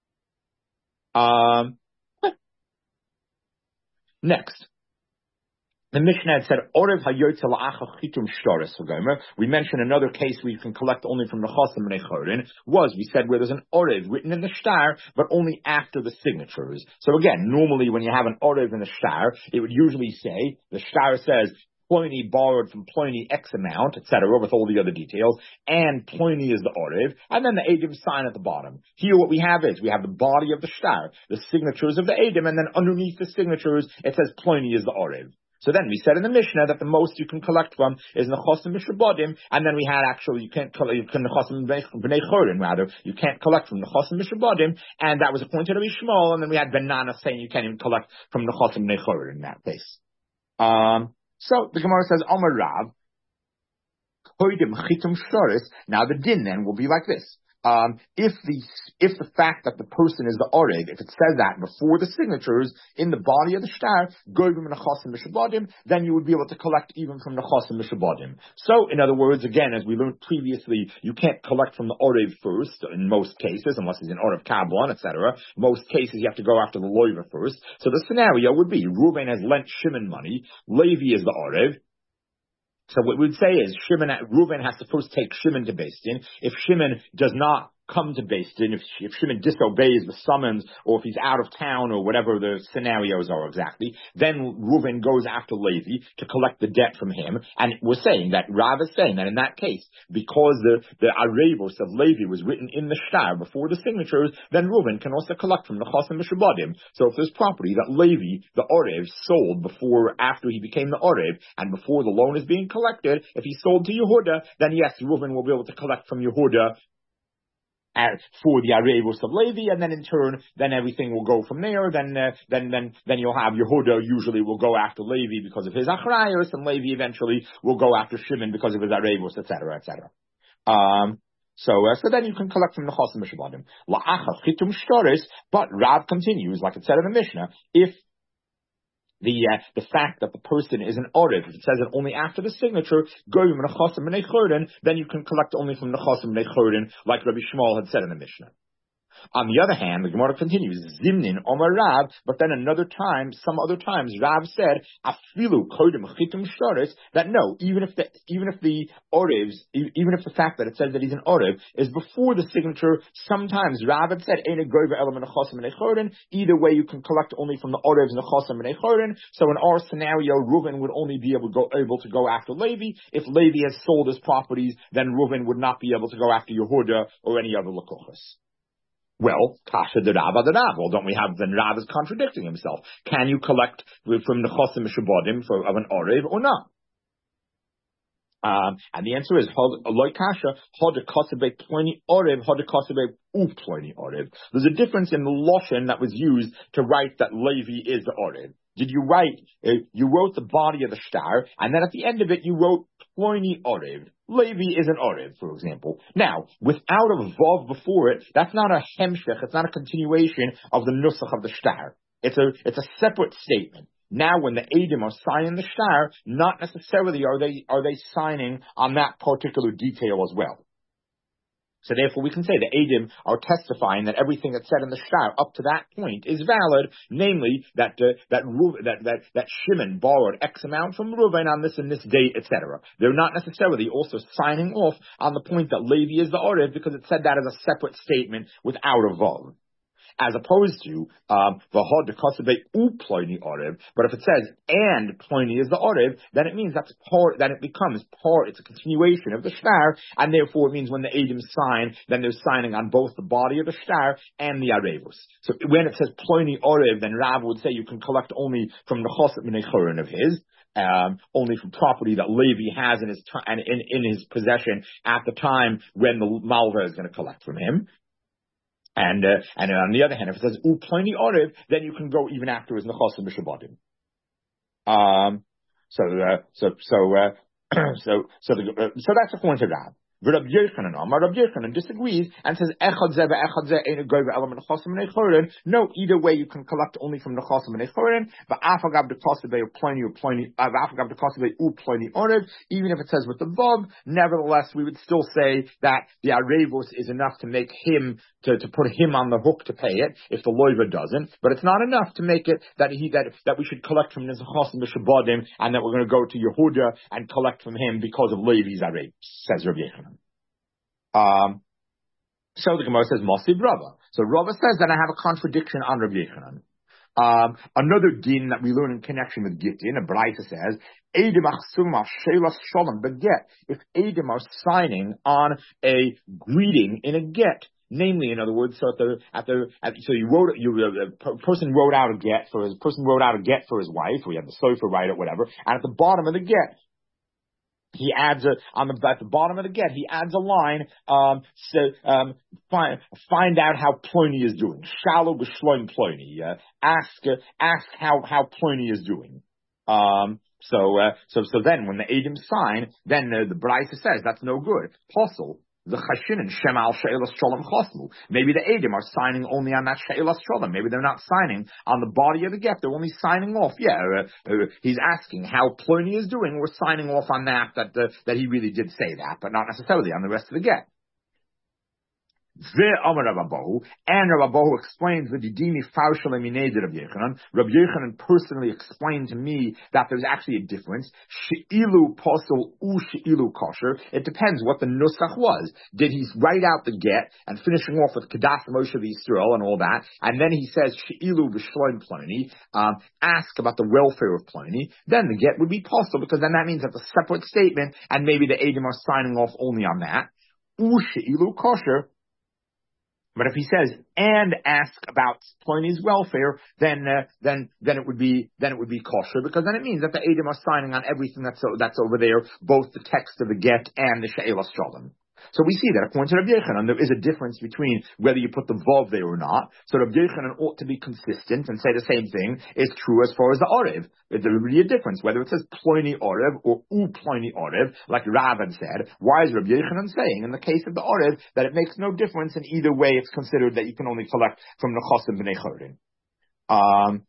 Speaker 1: Um, next. The Mishnah had said, Orev hayotze la'acha chitum shtaris v'gomer. We mentioned another case where you can collect only from the chosim b'nei chorin, was, we said, where there's an Orev written in the shtar, but only after the signatures. So again, normally when you have an Orev in the shtar, it would usually say, the shtar says, Pliny borrowed from Pliny X amount, et cetera, with all the other details, and Pliny is the Orev, and then the Adim sign at the bottom. Here what we have is, we have the body of the shtar, the signatures of the Adim, and then underneath the signatures, it says Pliny is the Orev. So then we said in the Mishnah that the most you can collect from is Nechosim Mishabodim, and then we had actually, you can't collect, you can Nechosim B'nei Chorin, rather, you can't collect from Nechosim Mishabodim, and that was according to Rabbi Shmuel, and then we had Benana saying you can't even collect from Nechosim B'nei Chorin in that case. Um, so the Gemara says, Omer Rav, Koidim Chitum Shoris, now the din then will be like this. Um, if the if the fact that the person is the Orev, if it says that before the signatures in the body of the shtar, Goyim Nechosim Mishabodim, then you would be able to collect even from Nechosim Mishabodim. So, in other words, again, as we learned previously, you can't collect from the Orev first in most cases, unless he's an Orev Kabbalah, et cetera. Most cases you have to go after the Loiva first. So the scenario would be Reuven has lent Shimon money, Levi is the Orev. So what we'd say is Shimon, Reuven has to first take Shimon to Beis Din. If Shimon does not come to Beis Din, if, if Shimon disobeys the summons, or if he's out of town, or whatever the scenarios are exactly, then Reuven goes after Levi to collect the debt from him. And we're saying that, Rav is saying that in that case, because the, the Arevos of Levi was written in the shtar before the signatures, then Reuven can also collect from the Chosim Mishabodim. So if there's property that Levi, the Orev, sold before, after he became the Orev, and before the loan is being collected, if he sold to Yehuda, then yes, Reuven will be able to collect from Yehuda Uh, for the Arevos of Levi, and then in turn, then everything will go from there. Then, uh, then, then, then you'll have Yehuda usually will go after Levi because of his Achrayos, and Levi eventually will go after Shimon because of his Arevos, et cetera, et cetera. Um, so, uh, so then you can collect from the Chosim Mishabodim. La'achav chitum shtoris, but Rav continues, like it said in the Mishnah, if The uh, the fact that the person is an Orev, if it says it only after the signature, Goyim Nechosim B'nei Chorin, then you can collect only from Nechosim B'nei Chorin, like Rabbi Shmuel had said in the Mishnah. On the other hand, the Gemara continues, Zimnin Omar Rav, but then another time, some other times, Rav said, Afilu Kodim Chitum Shtoris, that no, even if the, even if the Orevs, even if the fact that it says that he's an Orev is before the signature, sometimes Rav had said, Eine Goyva Elam Nechosim B'nei Chorin, either way you can collect only from the Orevs Nechosim B'nei Chorin, so in our scenario, Reuven would only be able to go, able to go after Levi. If Levi has sold his properties, then Reuven would not be able to go after Yehuda or any other Lakochas. Well, Kasha de Rav de Rav. Well, don't we have, then Rav is contradicting himself. Can you collect from the Chosim Mishabodim of an Orev or not? Um, and the answer is, Loi Kasha, Hod Kosebe Pliny Orev, Hod Kosebe U Pliny Orev. There's a difference in the Loshen that was used to write that Levi is the Orev. Did you write, uh, you wrote the body of the shtar, and then at the end of it you wrote Pliny Orev. Levi is an Orev, for example. Now, without a Vav before it, that's not a Hemshech, it's not a continuation of the Nusach of the shtar. It's a, it's a separate statement. Now, when the Eidim are signing the shtar, not necessarily are they are they signing on that particular detail as well. So therefore, we can say the Eidim are testifying that everything that's said in the shtar up to that point is valid, namely that uh, that, that that that Shimon borrowed X amount from Reuven on this and this date, et cetera. They're not necessarily also signing off on the point that Levi is the Orev because it said that as a separate statement without a vav. As opposed to um v'hod dekasebe u Ploni Orev, but if it says and Ploni is the Orev, then it means that's part. Then it becomes part. It's a continuation of the shtar, and therefore it means when the Eidim sign, then they're signing on both the body of the shtar and the arevus. So when it says Ploni Orev, then Rav would say you can collect only from the choset minei chorin of his. Um, only from property that Levi has in his t- and in, in his possession at the time when the malva is going to collect from him. And uh, and on the other hand, if it says u Ploni Orev, then you can go even after his nechasim b'shabbatim. Um, so uh, so so uh, so so the, uh, so that's according to Rav. But Rabbi Yochanan, Rabbi Yochanan disagrees and says echad zeh ve'echad zeh ain't a goy ve'elam nechasim b'nei chorin. No, either way you can collect only from nechasim b'nei chorin. But afagav dekasebe u Ploni u Ploni afagav dekasebe u Ploni Orev. Even if it says with the vav, nevertheless we would still say that the arevus is enough to make him to, to put him on the hook to pay it if the loiva doesn't. But it's not enough to make it that he that that we should collect from his nechasim b'shabbatim and that we're going to go to Yehuda and collect from him because of Levi's arevus, says Rabbi Yochanan. Um, so the Gemara says, Mosib Rava. So Rava says that I have a contradiction on Rabbi Yochanan. Um, another din that we learn in connection with Gittin, a Braita says, Eidim achsum shelas shalom beget. If Eidim are signing on a greeting in a get, namely, in other words, so at the at the at, so you wrote you a person wrote out a get for his person wrote out a get for his wife, or you have the sofer write it, whatever, and at the bottom of the get, he adds a, on the, at the bottom of the get, he adds a line, um, so, um, find, find out how Ploni is doing. Shalom b'shloim Ploni. Uh, ask, uh, ask how, how Ploni is doing. Um, so, uh, so, so then when the Eidim sign, then uh, the Braita says that's no good. Apostle. The Chashinin Shemal She'elas Sholem Chosmu. Maybe the Eidim are signing only on that She'elas Sholem. Maybe they're not signing on the body of the get. They're only signing off. Yeah, uh, uh, he's asking how Ploni is doing. We're signing off on that that uh, that he really did say that, but not necessarily on the rest of the get. And Rabbi Bohu explains the Didimi Faushal Eminei Rabbi Yochanan. Rabbi Yochanan personally explained to me that there's actually a difference. She'ilu posel u she'ilu kosher. It depends what the nusach was. Did he write out the get and finishing off with Kedas Moshe Yisrael and all that, and then he says she'ilu b'shloim Ploni, um, ask about the welfare of Ploni, then the get would be posel because then that means that's a separate statement, and maybe the Eidim are signing off only on that. U she'ilu kosher. But if he says and ask about Ploni's welfare, then uh, then then it would be then it would be kosher because then it means that the Eidim are signing on everything that's that's over there, both the text of the get and the She'elas Sholem. So we see that according to Rabbi Yochanan, there is a difference between whether you put the vav there or not. So Rabbi Yochanan ought to be consistent and say the same thing is true as far as the Orev. There would be a difference whether it says Ploni Orev or U Ploni Orev, like Rav had said. Why is Rabbi Yochanan saying in the case of the Orev that it makes no difference in either way? It's considered that you can only collect from Nechasim b'nei chorin. Um.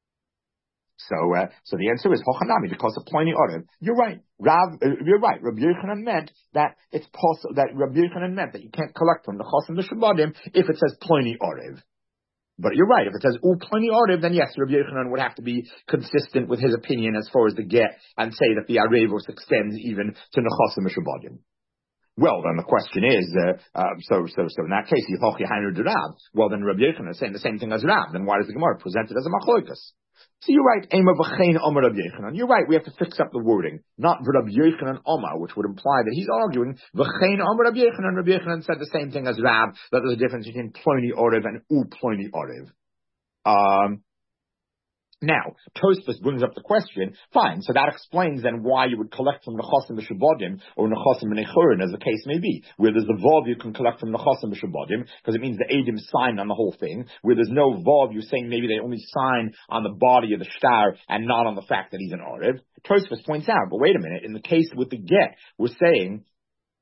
Speaker 1: So, uh, so the answer is Hochanami because of Ploni Orev. You're right, Rav. Uh, you're right. Rabbi Yochanan meant that it's possible that Rabbi Yochanan meant that you can't collect from the Chosim b'Shabbatim if it says Ploni Orev. But you're right. If it says U Ploni Orev, then yes, Rabbi Yochanan would have to be consistent with his opinion as far as the get and say that the Arevos extends even to the Chosim b'Shabbatim. Well, then the question is, uh, uh, so, so, so in that case, Yichoch Yehainu Rav. Well, then Rabbi Yochanan is saying the same thing as Rav. Then why does the Gemara present it as a machlokas? So you're right, Ema v'chein Omer Rabbi Yochanan. You're right, we have to fix up the wording. Not Rabbi Yochanan Omer, which would imply that he's arguing v'chein Omer Rabbi Yochanan. Rabbi Yochanan said the same thing as Rav, that there's a difference between Ploni Orev and U Ploni Orev. Um, Now, Tosfos brings up the question, fine, so that explains then why you would collect from Nechasim b'Shabbatim or Nechasim b'nei chorin, as the case may be. Where there's the Vav, you can collect from Nechasim b'Shabbatim, because it means the Eidim signed on the whole thing. Where there's no Vav, you're saying maybe they only sign on the body of the shtar and not on the fact that he's an Orev. Tosfos points out, but wait a minute, in the case with the get, we're saying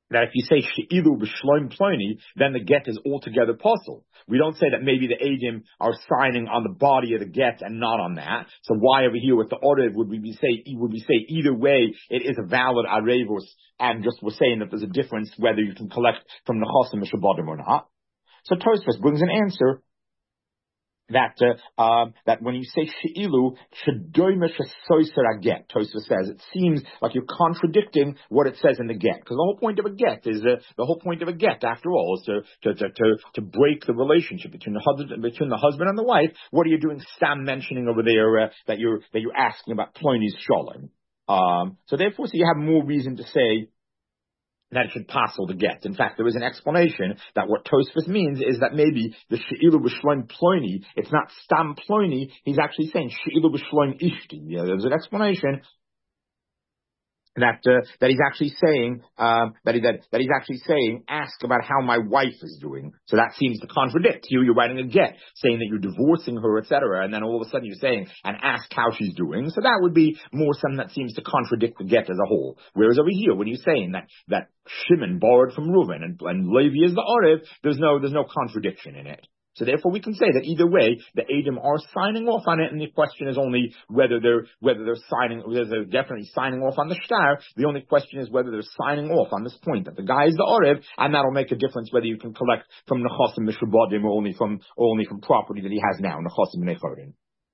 Speaker 1: that if you say she'ilu b'shloim ploni, then the get is altogether possible. We don't say that maybe the Eidim are signing on the body of the get and not on that. So why over here with the Orev would we be say would we say either way it is a valid arevus, and just we're saying that there's a difference whether you can collect from the chosim mishabodim or not. So Tosfos brings an answer that uh, uh, that when you say she'ilu, shedoimish soiser get, Tosfos says it seems like you're contradicting what it says in the get, because the whole point of a get is uh, the whole point of a get, after all, is to to to to, to break the relationship between the husband between the husband and the wife. What are you doing? Sam mentioning over there uh, that you're that you're asking about Plony's shalom. Um, so therefore, so you have more reason to say that it should passel to get. In fact, there is an explanation that what Tosfos means is that maybe the she'ilu b'shloim ploni, it's not stam ploni, he's actually saying she'ilu b'shloim ishti. Yeah, there's an explanation that uh, that he's actually saying um, that he that, that he's actually saying ask about how my wife is doing. So that seems to contradict you. You're writing a get saying that you're divorcing her, et cetera, and then all of a sudden you're saying and ask how she's doing. So that would be more something that seems to contradict the get as a whole. Whereas over here, when you're saying that that Shimon borrowed from Reuven and, and Levi is the Orev, there's no there's no contradiction in it. So therefore, we can say that either way, the Eidim are signing off on it, and the question is only whether they're whether they're signing, whether they're definitely signing off on the shtar. The only question is whether they're signing off on this point that the guy is the Orev, and that'll make a difference whether you can collect from Nechosim Mishubadim or only from or only from property that he has now, Nechosim Nechorim.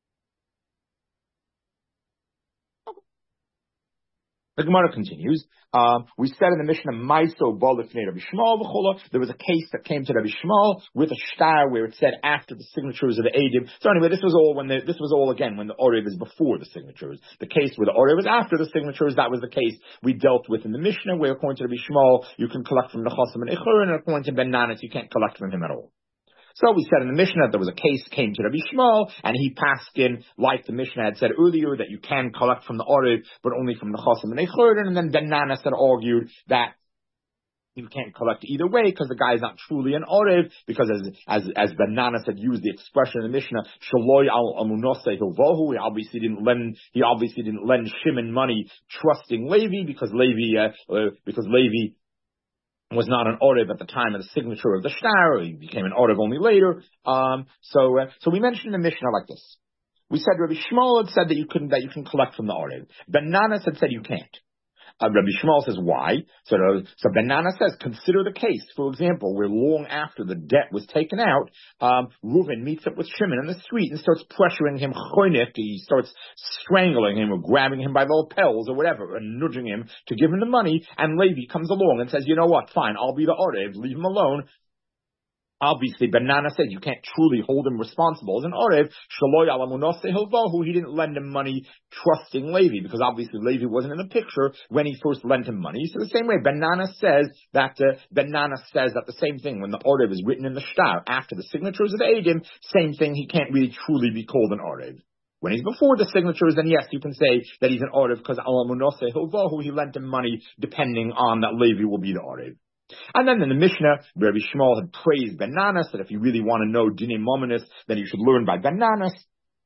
Speaker 1: The Gemara continues. Um, we said in the Mishnah, Maiso Balifnei Rabbi Shmuel v'chola. There was a case that came to Rabbi Shmuel with a shtar where it said after the signatures of the Eidim. So anyway, this was all when the, this was all again when the Orev is before the signatures. The case where the Orev was after the signatures, that was the case we dealt with in the Mishnah, where according to Rabbi Shmuel, you can collect from Nechosim and Echurin, and according to Ben Nanas, you can't collect from him at all. So we said in the Mishnah that there was a case came to Rabbi Shmuel, and he passed in, like the Mishnah had said earlier, that you can collect from the Orev, but only from the Chosim and Echurin, and then Ben Nanas had argued that you can't collect either way because the guy is not truly an Orev, because as as as Ben Nanas had used the expression in the Mishnah, Shaloi al amunose hilvohu, he obviously didn't lend he obviously didn't lend Shimon money trusting Levi, because Levi uh, uh, because Levi was not an Orev at the time of the signature of the shtar. He became an Orev only later. Um, so, uh, so we mentioned in the Mishnah like this. We said Rabbi Shmuel had said that you can that you can collect from the Orev. Ben Nanas had said you can't. Uh, Rabbi Shmuel says why? So, uh, so Ben Nanas says consider the case, for example, where long after the debt was taken out, um, Reuven meets up with Shimon in the street and starts pressuring him. He starts strangling him or grabbing him by the lapels or whatever and nudging him to give him the money. And Levi comes along and says, you know what? Fine, I'll be the Orev. Leave him alone. Obviously, Ben Nanas said you can't truly hold him responsible as an Orev. Shaloi ala munaseh hilvahu, he didn't lend him money trusting Levi, because obviously Levi wasn't in the picture when he first lent him money. So the same way, Ben Nanas says that uh, Ben Nanas says that the same thing when the Orev is written in the shtar after the signatures of the Eidim, same thing. He can't really truly be called an Orev. When he's before the signatures, then yes, you can say that he's an Orev because ala munaseh hilvahu, he lent him money depending on that Levi will be the Orev. And then in the Mishnah, Rabbi Shmuel had praised Ben Nanas, that if you really want to know Dinei Mominus, then you should learn by Ben Nanas.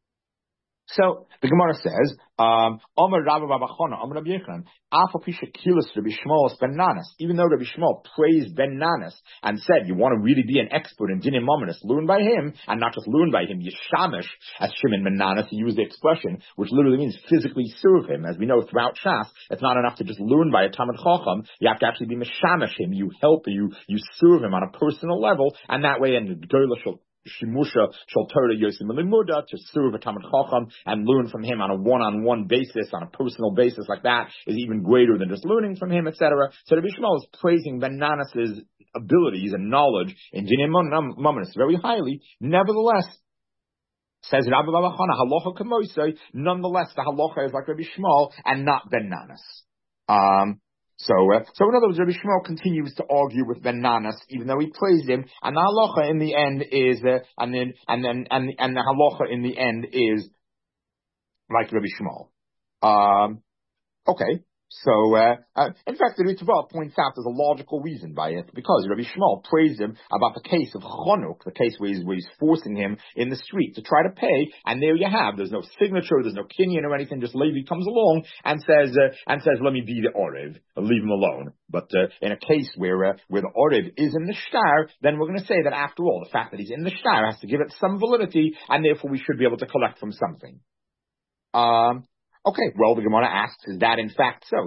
Speaker 1: So the Gemara says, um, Omer Rabbi Babachona, Omer Rabbi Yochanan, Afapisha Kilis Rabbi Shmuel Ben Nanas. Even though Rabbi Shmuel praised Ben Nanas and said, you want to really be an expert in Dinei Mominus, learn by him, and not just learn by him, Yishamish, as Shimon Ben Nanas, he used the expression, which literally means physically serve him. As we know throughout Shas, it's not enough to just learn by a Talmid Chacham, you have to actually be Mishamish him, you help, you, you serve him on a personal level, and that way, and the Gdola shall Shimusha shall Torah Yosim Limuda, to serve a Talmid Chacham and learn from him on a one-on-one basis, on a personal basis like that, is even greater than just learning from him, et cetera. So Rabbi Shmuel is praising Ben Nanas' abilities and knowledge in Dinei Mominus very highly. Nevertheless, says Rabbi Babachana, halacha kamoisei, nonetheless the halacha is like Rabbi Shmuel and not Ben Nanas. Um, So, uh, so in other words, Rabbi Shmuel continues to argue with Ben Nanas, even though he praised him, and the halacha in the end is, uh, and then, and then, and, and the halacha in the end is like Rabbi Shmuel. Um, okay. So, uh, uh, in fact, the Ritva points out there's a logical reason by it, because Rabbi Shmuel praised him about the case of Chanuk, the case where he's, where he's forcing him in the street to try to pay, and there you have, there's no signature, there's no kinyan or anything, just Levi comes along and says, uh, and says, let me be the Orev, leave him alone. But, uh, in a case where, uh, where the Orev is in the shtar, then we're going to say that after all, the fact that he's in the shtar has to give it some validity, and therefore we should be able to collect from something. Um, Okay, well, the Gemara asks, is that in fact so?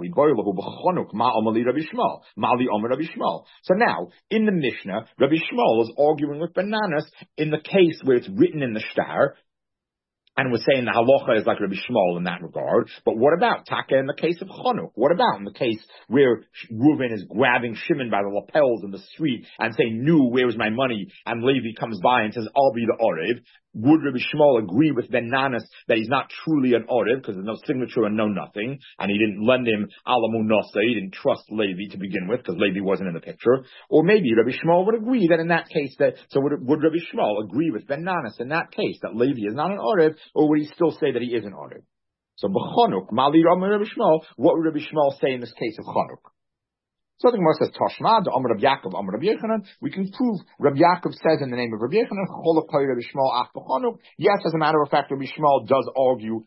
Speaker 1: So now, in the Mishnah, Rabbi Shmuel is arguing with Bananas in the case where it's written in the shtar, and we're saying the halacha is like Rabbi Shmuel in that regard. But what about Taka in the case of Chanuk? What about in the case where Reuven is grabbing Shimon by the lapels in the street and saying, "Nu, where's my money?" And Levi comes by and says, "I'll be the Orev." Would Rabbi Shmuel agree with Ben Nanas that he's not truly an Orev because there's no signature and no nothing, and he didn't lend him Alamu Nosa, he didn't trust Levi to begin with because Levi wasn't in the picture? Or maybe Rabbi Shmuel would agree that in that case, that so would, would Rabbi Shmuel agree with Ben Nanas in that case that Levi is not an Orev, or would he still say that he is an Orev? So b'Chanuk, Mali Ram Rabbi Shmuel, what would Rabbi Shmuel say in this case of Chanuk? So the Gemara says, Tashma, the Amr Rabbi Yaakov, Amr Rabbi Yechanan. We can prove Rabbi Yaakov says in the name of Rabbi Yechanan, Cholokay Rabbi Shmuel Ach b'Chanuk. Yes, as a matter of fact, Rabbi Shmuel does argue,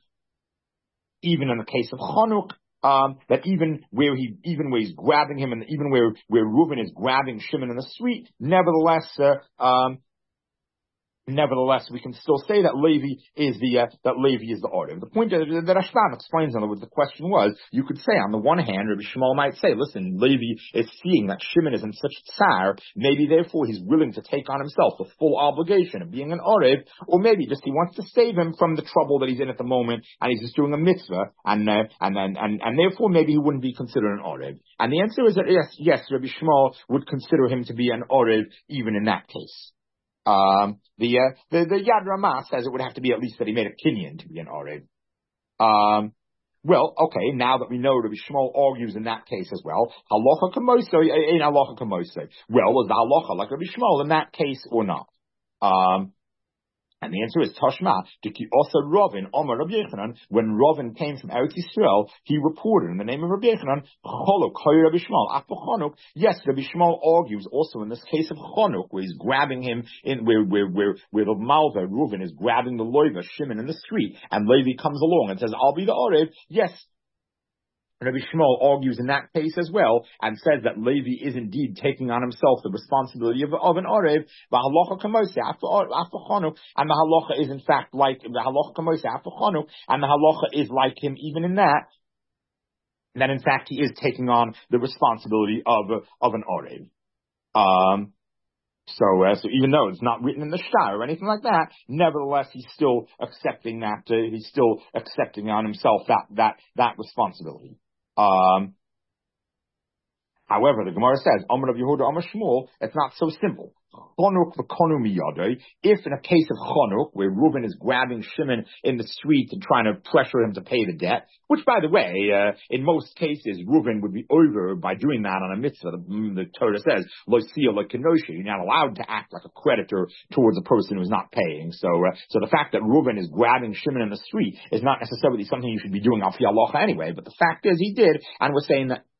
Speaker 1: even in the case of Chanuk, um, that even where he, even where he's grabbing him, and even where where Reuven is grabbing Shimon in the street, nevertheless, uh, um, Nevertheless, we can still say that Levi is the uh, that Levi is the Orev. The point that, that Rashbam explains, in other words, the question was, you could say on the one hand, Rabbi Shmuel might say, listen, Levi is seeing that Shimon is in such tsar, maybe therefore he's willing to take on himself the full obligation of being an Orev, or maybe just he wants to save him from the trouble that he's in at the moment, and he's just doing a mitzvah, and uh, and, and and and therefore maybe he wouldn't be considered an Orev. And the answer is that yes, yes, Rabbi Shmuel would consider him to be an Orev even in that case. Um, the, uh, the, the Yad Ramah says it would have to be at least that he made a kinyan to be an Orev. Um, well, okay, now that we know Rabbi Shmuel argues in that case as well, halacha kamosei, in halacha kamosei. Well, was the halacha like Rabbi Shmuel in that case or not? Um, And the answer is Tashma. Also, Ravin, Omar Rabbi Yechanan, when Ravin came from Eretz Yisrael, he reported in the name of Rabbi Yechanan, Cholok, Rabbi Shmuel, After Chanuk. Yes, Rabbi Shmuel argues also in this case of Chanuk, where he's grabbing him in, where, where, where, where the Malva, Reuven, is grabbing the Loiva, Shimon in the street, and Levi comes along and says, I'll be the Orev. Yes, Rabbi Shmuel argues in that case as well, and says that Levi is indeed taking on himself the responsibility of, of an Orev, v'halacha kamosei after after Chanuk, and the halacha is in fact like the halacha kamosei after Chanuk, and the halacha is like him even in that, that in fact he is taking on the responsibility of of an Orev. Um, So, uh, so even though it's not written in the shtar or anything like that, nevertheless he's still accepting that. Uh, he's still accepting on himself that that that responsibility. Um, however, the Gemara says, Amar of Yehuda, Amar Shmuel, it's not so simple. Chanuk v'konu miyadei. If in a case of Chanuk, where Reuven is grabbing Shimon in the street and trying to pressure him to pay the debt, which, by the way, uh, in most cases, Reuven would be over by doing that on a mitzvah. The, the Torah says, lo siya lo kenosha. You're not allowed to act like a creditor towards a person who's not paying. So, uh, so the fact that Reuven is grabbing Shimon in the street is not necessarily something you should be doing al pi halacha anyway. But the fact is, he did, and we're saying that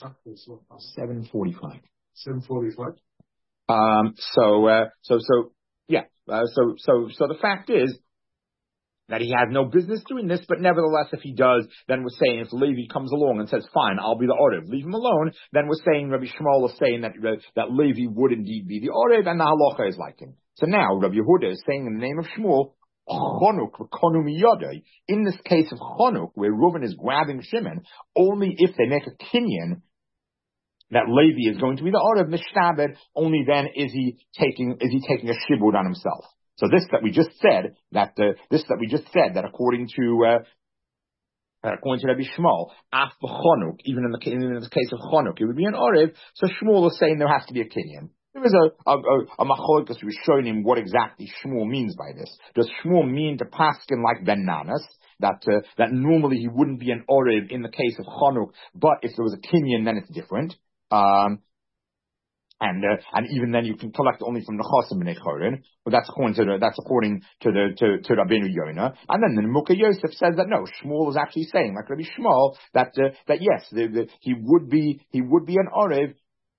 Speaker 1: seven forty-five.
Speaker 3: seven forty-five.
Speaker 1: Um, so, uh, so, so, yeah, uh, so, so, so the fact is that he has no business doing this, but nevertheless, if he does, then we're saying if Levi comes along and says, fine, I'll be the Orev, leave him alone, then we're saying Rabbi Shmuel is saying that, uh, that Levi would indeed be the Orev, and the halacha is like him. So now, Rabbi Yehuda is saying in the name of Shmuel, Chanuk v'konu miyadei. In this case of Chanuk, where Reuven is grabbing Shimon, only if they make a kinyan that Levi is going to be the Orev Mishtabed, only then is he taking is he taking a shibud on himself. So this that we just said that uh, this that we just said that according to uh, according to Rabbi Shmuel, af b'Chanuk, even in the in the case of Chanuk, it would be an Orev. So Shmuel is saying there has to be a kinyan. There is a a, a, a machlokes who is showing him what exactly Shmuel means by this. Does Shmuel mean to paskin like Ben Nanas? That uh, that normally he wouldn't be an Orev in the case of Chanuk, but if there was a kinyan, then it's different. Um, And uh, and even then you can collect only from the Chosim and Echorin, but that's according to the, that's according to the to, to Rabbeinu Yonah. And then the Mukha Yosef says that no, Shmuel is actually saying, like Rabbi Shmuel, that uh, that yes, the, the, he would be he would be an Orev,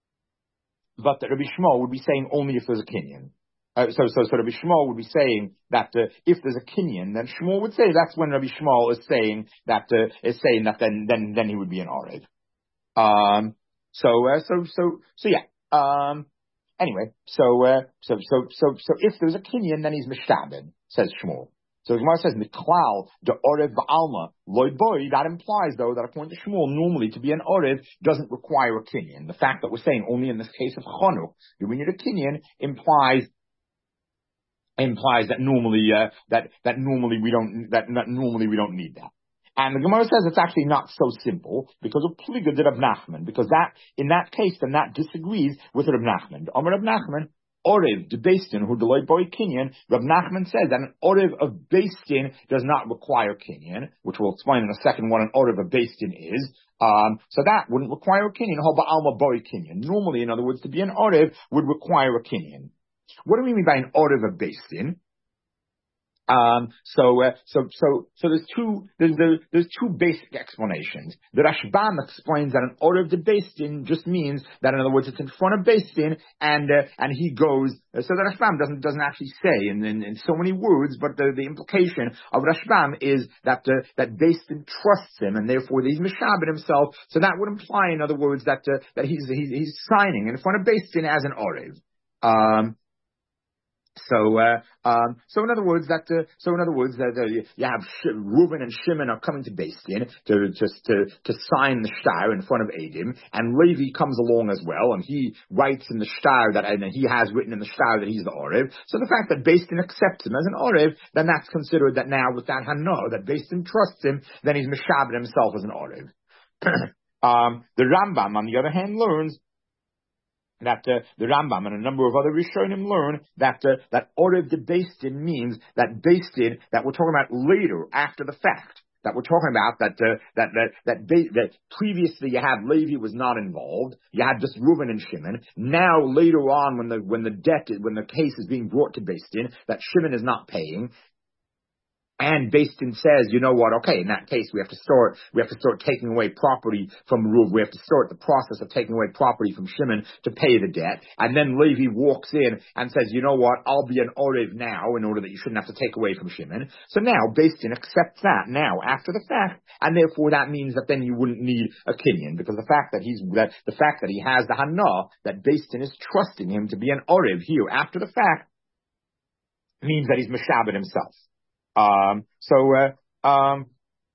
Speaker 1: but that Rabbi Shmuel would be saying only if there's a Kinyan. Uh, so so so Rabbi Shmuel would be saying that uh, if there's a Kinyan, then Shmuel would say that's when Rabbi Shmuel is saying that uh, is saying that then then then he would be an Orev. Um. So uh, so so so yeah. Um, anyway, so, uh, so, so, so, so if there's a Kinyan, then he's Mishtabed, says Shmuel. So the Gemara says, Miklal, the Orev Ba'alma, Loy Boy, that implies though that according to Shmuel, normally to be an Orev doesn't require a Kinyan. The fact that we're saying only in this case of Chanuk, you need a Kinyan implies, implies that normally, uh, that, that normally we don't, that, that normally we don't need that. And the Gemara says it's actually not so simple because of Pliga de Rab Nachman, because that, in that case, then that disagrees with Rab Nachman. Amar Rab Nachman, Orev de Beistin, who delayed boy Kinyan, Rab Nachman says that an Orev of Beistin does not require Kinyan, which we'll explain in a second what an Orev of Beistin is. Um, so that wouldn't require a Kinyan. Hoba Alma boy Kinyan. Normally, in other words, to be an Orev would require a Kinyan. What do we mean by an Orev of Beistin? Um, so, uh, so, so, so there's two, there's, there, there's two basic explanations. The Rashbam explains that an Orev de Beistin just means that, in other words, it's in front of Beistin, and, uh, and he goes, uh, so the Rashbam doesn't, doesn't actually say in, in, in so many words, but the, the implication of Rashbam is that, uh, that Beistin trusts him, and therefore he's Meshabed himself, so that would imply, in other words, that, uh, that he's, he's, he's signing in front of Beistin as an Orev. Um, So, uh, um, so in other words, that, uh, so in other words, that uh, you have Sh- Reuben and Shimon are coming to Beistin to, just to, to sign the shtar in front of Edim, and Levi comes along as well, and he writes in the shtar that, and he has written in the shtar that he's the Orev. So the fact that Beistin accepts him as an Orev, then that's considered that now with that Hana, that Beistin trusts him, then he's Meshabed himself as an Orev. um, the Rambam, on the other hand, learns that uh, the Rambam and a number of other Rishonim learn that uh, that Orev de Beistin means that Beistin that we're talking about later, after the fact, that we're talking about that uh, that that that, ba- that previously you had Levi was not involved, you had just Reuben and Shimon. Now later on, when the when the debt is, when the case is being brought to Beistin, that Shimon is not paying. And Beistin says, you know what, okay, in that case, we have to start, we have to start taking away property from Reuven. We have to start the process of taking away property from Shimon to pay the debt. And then Levi walks in and says, you know what, I'll be an Orev now in order that you shouldn't have to take away from Shimon. So now Beistin accepts that now after the fact, and therefore that means that then you wouldn't need a Kinyan, because the fact that he's, that the fact that he has the Hana, that Beistin is trusting him to be an Orev here after the fact, means that he's Meshabed himself. Um, so, uh, um,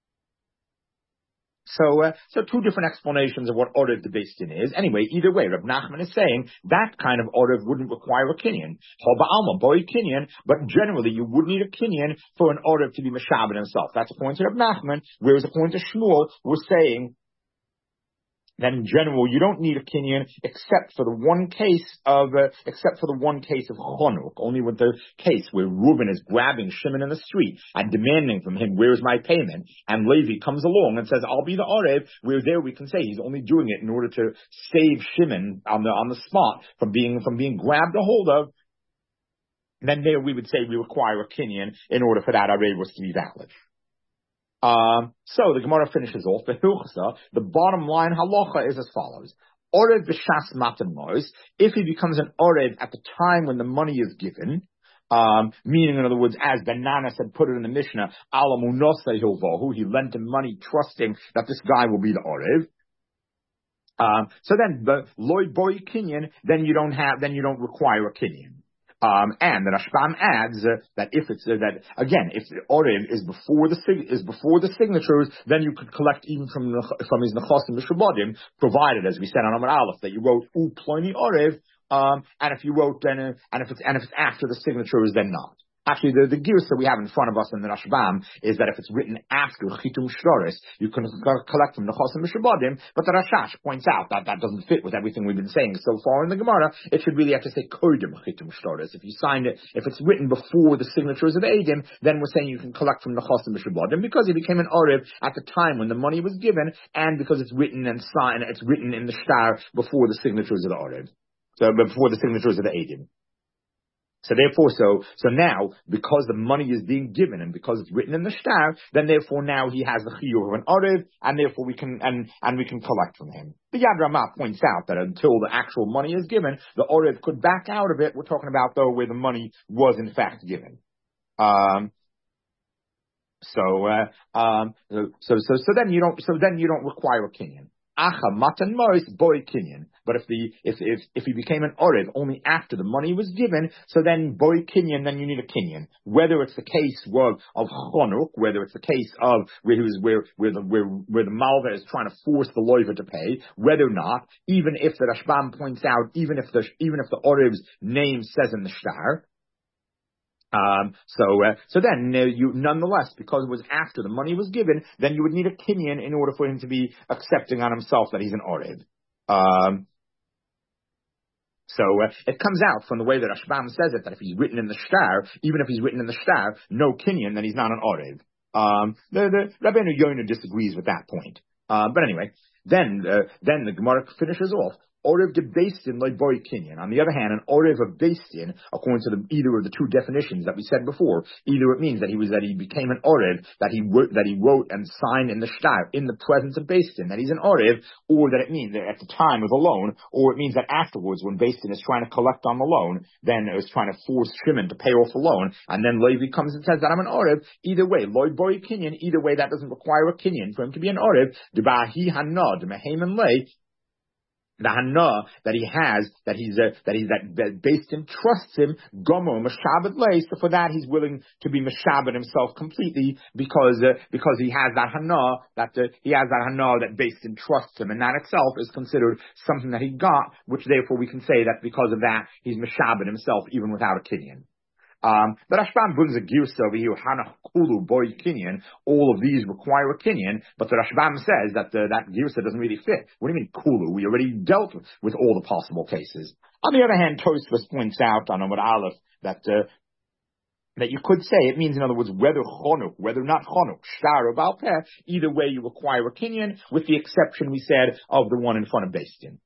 Speaker 1: so, uh, so two different explanations of what Orev de Beistin is. Anyway, either way, Reb Nachman is saying that kind of Orev wouldn't require a Kinyan. Hoba Alma, boy Kinyan, but generally you would need a Kinyan for an Orev to be Meshabed himself. That's according to Reb Nachman, whereas according to Shmuel, we're saying that in general, you don't need a Kinyan except for the one case of, uh, except for the one case of Chanuk, only with the case where Reuben is grabbing Shimon in the street and demanding from him, where's my payment? And Levi comes along and says, I'll be the Orev, where there we can say he's only doing it in order to save Shimon on the, on the spot from being, from being grabbed a hold of. Then there we would say we require a Kinyan in order for that Orev to be valid. Um, so the Gemara finishes off. The Hilchasa, the bottom line halacha is as follows: Orev b'shas matan mois. If he becomes an Orev at the time when the money is given, um, meaning in other words, as Bananas had put it in the Mishnah, ala munosei hilvahu, he lent him money trusting that this guy will be the Orev. Um, so then the loy boy Kinyan, then you don't have, then you don't require a Kinyan. Um, and the Rashbam adds uh, that if it's uh, that again, if the Orev is before the sig- is before the signatures, then you could collect even from the, from his nechasim mishabodim, provided, as we said on Amar Aleph, that you wrote U Ploni Orev, um, and if you wrote then, uh, and if it's and if it's after the signatures, then not. Actually, the, the gears that we have in front of us in the Rashbam is that if it's written after Chitum Shloris, you can collect from the Chosim Mishabodim, but the Rashash points out that that doesn't fit with everything we've been saying so far in the Gemara. It should really have to say Kodim Chitum Shloris. If you signed it, if it's written before the signatures of Eidim, then we're saying you can collect from the Chosim Mishabodim because it became an Orev at the time when the money was given, and because it's written and signed, it's written in the shtar before the signatures of the Orev. So before the signatures of the Eidim. So therefore, so so now, because the money is being given and because it's written in the shtar, then therefore now he has the chiyuv of an orev, and therefore we can and and we can collect from him. The Yad Ramah points out that until the actual money is given, the orev could back out of it. We're talking about though where the money was in fact given. Um, so uh, um, so so so then you don't so then you don't require a kinyan. Acha matan mois boy kinyan. But if the if if if he became an orev only after the money was given, so then boy kinyan, then you need a kinyan. Whether it's the case of of chonuk, whether it's the case of where he was where where the where where the malva is trying to force the loiva to pay, whether or not, even if the Rashbam points out, even if the even if the orev's name says in the shtar. Um, so, uh, so then uh, you, nonetheless, because it was after the money was given, then you would need a kinyan in order for him to be accepting on himself that he's an orev. Um, so uh, it comes out from the way that Rashbam says it that if he's written in the shtar, even if he's written in the shtar, no kinyan, then he's not an orev. Um, the, the Rabbeinu Yonah disagrees with that point. Uh, but anyway, then uh, then the Gemara finishes off. Orev de Beistin like boy kinyan. On the other hand, an Orev of Beistin, according to the, either of the two definitions that we said before, either it means that he was that he became an Orev, that he wrote, that he wrote and signed in the shtar in the presence of Beistin, that he's an Orev, or that it means that at the time of the loan, or it means that afterwards, when Beistin is trying to collect on the loan, then it was trying to force Shimon to pay off the loan, and then Levi comes and says that I'm an Orev. Either way, Lloyd boy kinyan. Either way, that doesn't require a kinyan for him to be an Orev. Debahi hanad mehemen lei. The hana that he has, that he's uh, that he's that, that based in trusts him, gomo meshabed lei. So for that, he's willing to be meshabed himself completely because uh, because he has that hana that uh, he has that hana that based in trusts him, and that itself is considered something that he got, which therefore we can say that because of that he's meshabed himself even without a kinyan. Um, the Rashbam brings a girsa over here, Hana Kulu Boy Kinyan. All of these require a Kinyan, but the Rashbam says that uh, that girsa doesn't really fit. What do you mean Kulu? We already dealt with, with all the possible cases. On the other hand, Tosfos points out on Amud Aleph that uh, that you could say it means, in other words, whether chonuk, whether not chonuk, shtar or balpeh, either way you require a Kinyan, with the exception we said of the one in front of Beistin.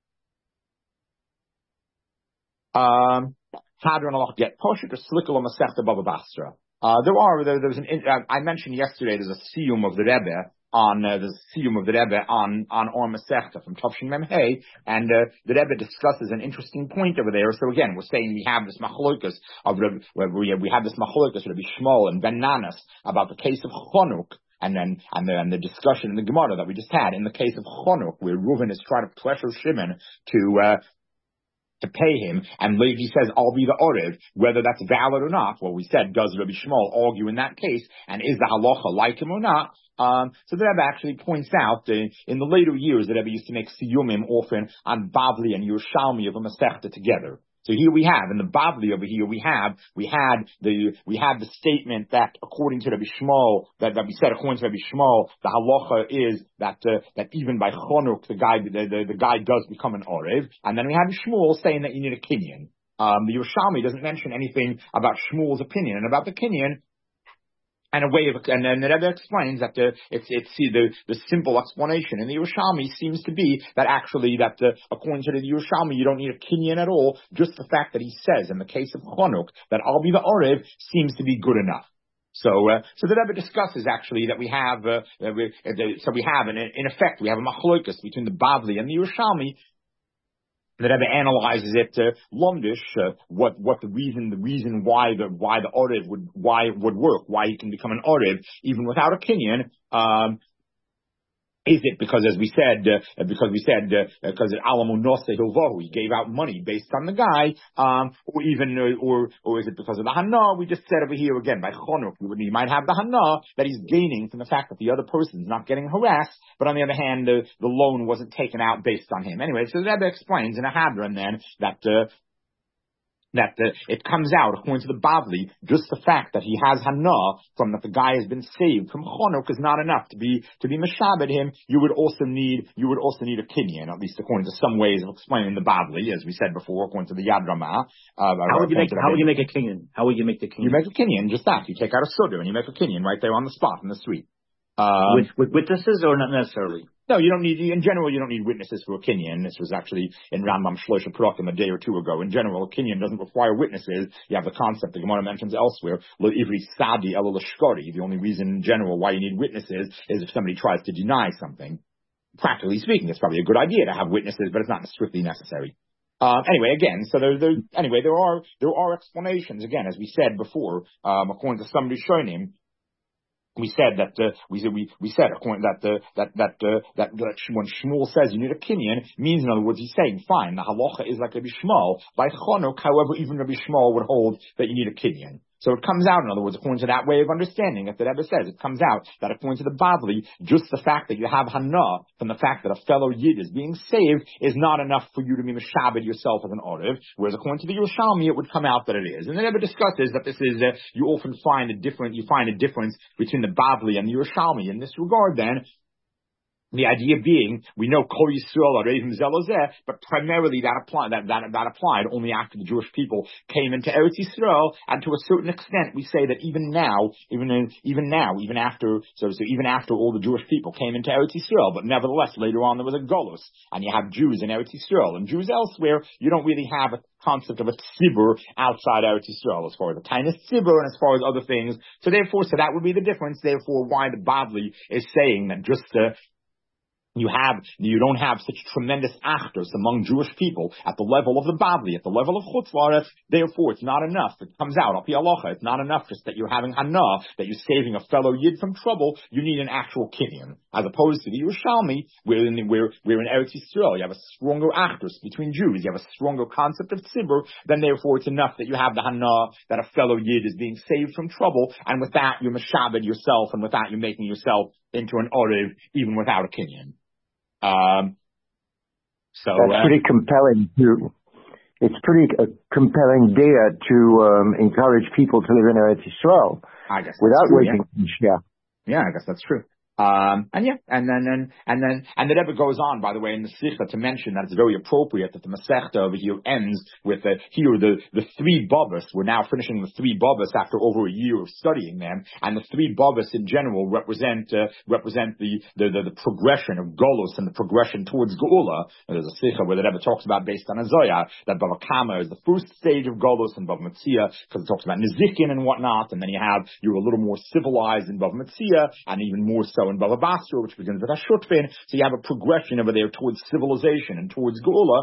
Speaker 1: Um. Hadron Allah get Poshut or Slikkel on Masechta Baba Basra. Uh, there are, there, there's an, uh, I mentioned yesterday there's a siyum of the Rebbe on, uh, the siyum of the Rebbe on, on Or Masechta from Tavshin Mem Hey, and, uh, the Rebbe discusses an interesting point over there. So again, we're saying we have this machlokas of, we have, we have this machlokas Rabbi Shmuel and Ben Nanas about the case of Chonuk. And then, and the, and the discussion in the Gemara that we just had in the case of Chonuk, where Reuven is trying to pressure Shimon to, uh, to pay him, and Levi says, I'll be the Orev, whether that's valid or not. Well, we said, does Rabbi Shmuel argue in that case, and is the halacha like him or not? Um, so the Rebbe actually points out uh, in the later years, the Rebbe used to make siyumim often on Bavli and Yerushalmi of a Masechta together. So here we have, in the Bavli over here, we have, we had the, we had the statement that according to Rabbi Shmuel, that, that we said according to Rabbi Shmuel, the halacha is that, uh, that even by Chonuk, the guy, the, the, the guy does become an Orev. And then we have Shmuel saying that you need a Kinyan. Um, the Yerushalmi doesn't mention anything about Shmuel's opinion. And about the Kinyan, and a way of, and then the Rebbe explains that the, it's, it's, see, the, the simple explanation in the Yerushalmi seems to be that actually that, the, according to the Yerushalmi, you don't need a kinyan at all. Just the fact that he says in the case of Chonuk that I'll be the Orev seems to be good enough. So, uh, so the Rebbe discusses actually that we have, uh, uh, we, uh, so we have, in, in effect, we have a machlokas between the Bavli and the Yerushalmi. The Rebbe analyzes it, uh, Lomdish, uh, what, what the reason, the reason why the, why the Orev would, why it would work, why he can become an Orev, even without a Kinyan, um, is it because, as we said, uh, because we said, uh, because Alamu Nose Hilvahu, he gave out money based on the guy, um, or even, uh, or, or is it because of the Hana? We just said over here again, by Chonuk, you might have the Hana that he's gaining from the fact that the other person's not getting harassed, but on the other hand, uh, the loan wasn't taken out based on him. Anyway, so the Rebbe explains in a Hadron then that, uh, that uh, it comes out, according to the Bavli, just the fact that he has Hana from that the guy has been saved from Chonuk is not enough to be to be Meshabed him. You would also need you would also need a Kinyan, at least according to some ways of explaining the Bavli, as we said before, according to the Yad Ramah. Uh,
Speaker 3: how would you make how would you make a Kinyan? How would you make the Kinyan?
Speaker 1: You make a Kinyan, just that. You take out a Sudder and you make a Kinyan right there on the spot in the street. Um,
Speaker 3: with, with witnesses or not necessarily?
Speaker 1: No, you don't need, in general, you don't need witnesses for a kinyan. This was actually in Rambam Shloisha Parakim a day or two ago. In general, a kinyan doesn't require witnesses. You have the concept the Gemara mentions elsewhere, lo ivri sadi elo l'shkori. The only reason in general why you need witnesses is if somebody tries to deny something. Practically speaking, it's probably a good idea to have witnesses, but it's not strictly necessary. Um, anyway, again, so there, there, anyway, there are, there are explanations, again, as we said before, um, according to some Rishonim, we said that, uh, we said, we, we said, according that, uh, that, that, uh, that, that when Shmuel says you need a kinyan, means, in other words, he's saying, fine, the halacha is like Rabbi Shmuel. By Chanuk, however, even Rabbi Shmuel would hold that you need a kinyan. So it comes out, in other words, according to that way of understanding, that the Rebbe says, it comes out that according to the Bavli, just the fact that you have Hana, from the fact that a fellow Yid is being saved, is not enough for you to be Meshabed yourself as an Orev, whereas according to the Yerushalmi, it would come out that it is. And the Rebbe discusses that this is, uh, you often find a different, you find a difference between the Bavli and the Yerushalmi. In this regard, then, the idea being, we know Kol Yisrael are Revim Zelozeh, but primarily that applied, that, that, that applied only after the Jewish people came into Eretz Yisrael, and to a certain extent, we say that even now, even in, even now, even after, so, so even after all the Jewish people came into Eretz Yisrael, but nevertheless, later on there was a Golus, and you have Jews in Eretz Yisrael, and Jews elsewhere, you don't really have a concept of a tzibur outside Eretz Yisrael, as far as the tiniest tzibur, and as far as other things, so therefore, so that would be the difference, therefore, why the Bavli is saying that just, uh, You have, you don't have such tremendous actors among Jewish people at the level of the Bavli, at the level of Chutz La'aretz. Therefore, it's not enough. It comes out, Al Pi Halacha, it's not enough just that you're having Hana, that you're saving a fellow Yid from trouble. You need an actual kinyan. As opposed to the Yerushalmi, where in, where, where in Eretz Yisrael, you have a stronger actors between Jews, you have a stronger concept of Tzibur, then therefore it's enough that you have the Hana, that a fellow Yid is being saved from trouble, and with that you're Meshabed yourself, and with that you're making yourself into an Orev, even without a kinyan. Um, so
Speaker 2: that's
Speaker 1: uh,
Speaker 2: pretty compelling too. It's pretty uh, compelling data to um, encourage people to live in Eretz Yisrael
Speaker 1: I guess
Speaker 2: without
Speaker 1: true,
Speaker 2: waiting.
Speaker 1: Yeah. yeah, I guess that's true. Um, and yeah, and then, and, and then, and the Rebbe goes on, by the way, in the Sikha to mention that it's very appropriate that the Masechta over here ends with uh, here the, the three Babas. We're now finishing the three Babas after over a year of studying them, and the three Babas in general represent, uh, represent the, the, the, the progression of Golus and the progression towards Geula. There's a Sikha where the Rebbe talks about based on Azayah, that Bava Kama is the first stage of Golus and Bava Metzia, because it talks about Nizikin and whatnot, and then you have, you're a little more civilized in Bava Metzia, and even more so in Bava Basra, which begins with Ashutfin. So you have a progression over there towards civilization and towards Geula.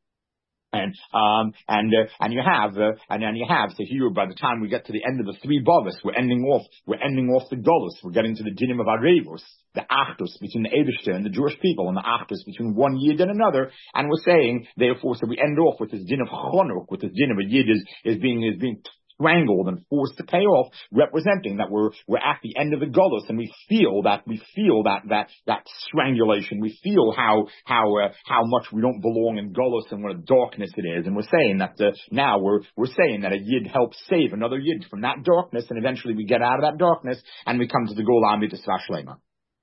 Speaker 1: And um and uh, and you have uh, and then you have so here by the time we get to the end of the three Bavas, we're ending off we're ending off the Golus. We're getting to the dinim of Arevos, the Achdus between the Eibishter and the Jewish people, and the Achdus between one Yid and another. And we're saying therefore, so we end off with this din of Chanuk, with this din of a Yid is is being is being strangled and forced to pay off, representing that we're we're at the end of the Golus, and we feel that we feel that that that strangulation. We feel how how uh, how much we don't belong in Golus and what a darkness it is. And we're saying that uh, now we're we're saying that a Yid helps save another Yid from that darkness, and eventually we get out of that darkness and we come to the Gola Mitzvah Shlema.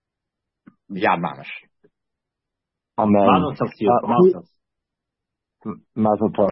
Speaker 1: Yad Mamash.
Speaker 2: Amen.
Speaker 3: Mazel tov to you.
Speaker 2: Uh,
Speaker 3: Mazel tov.
Speaker 2: Mazel tov.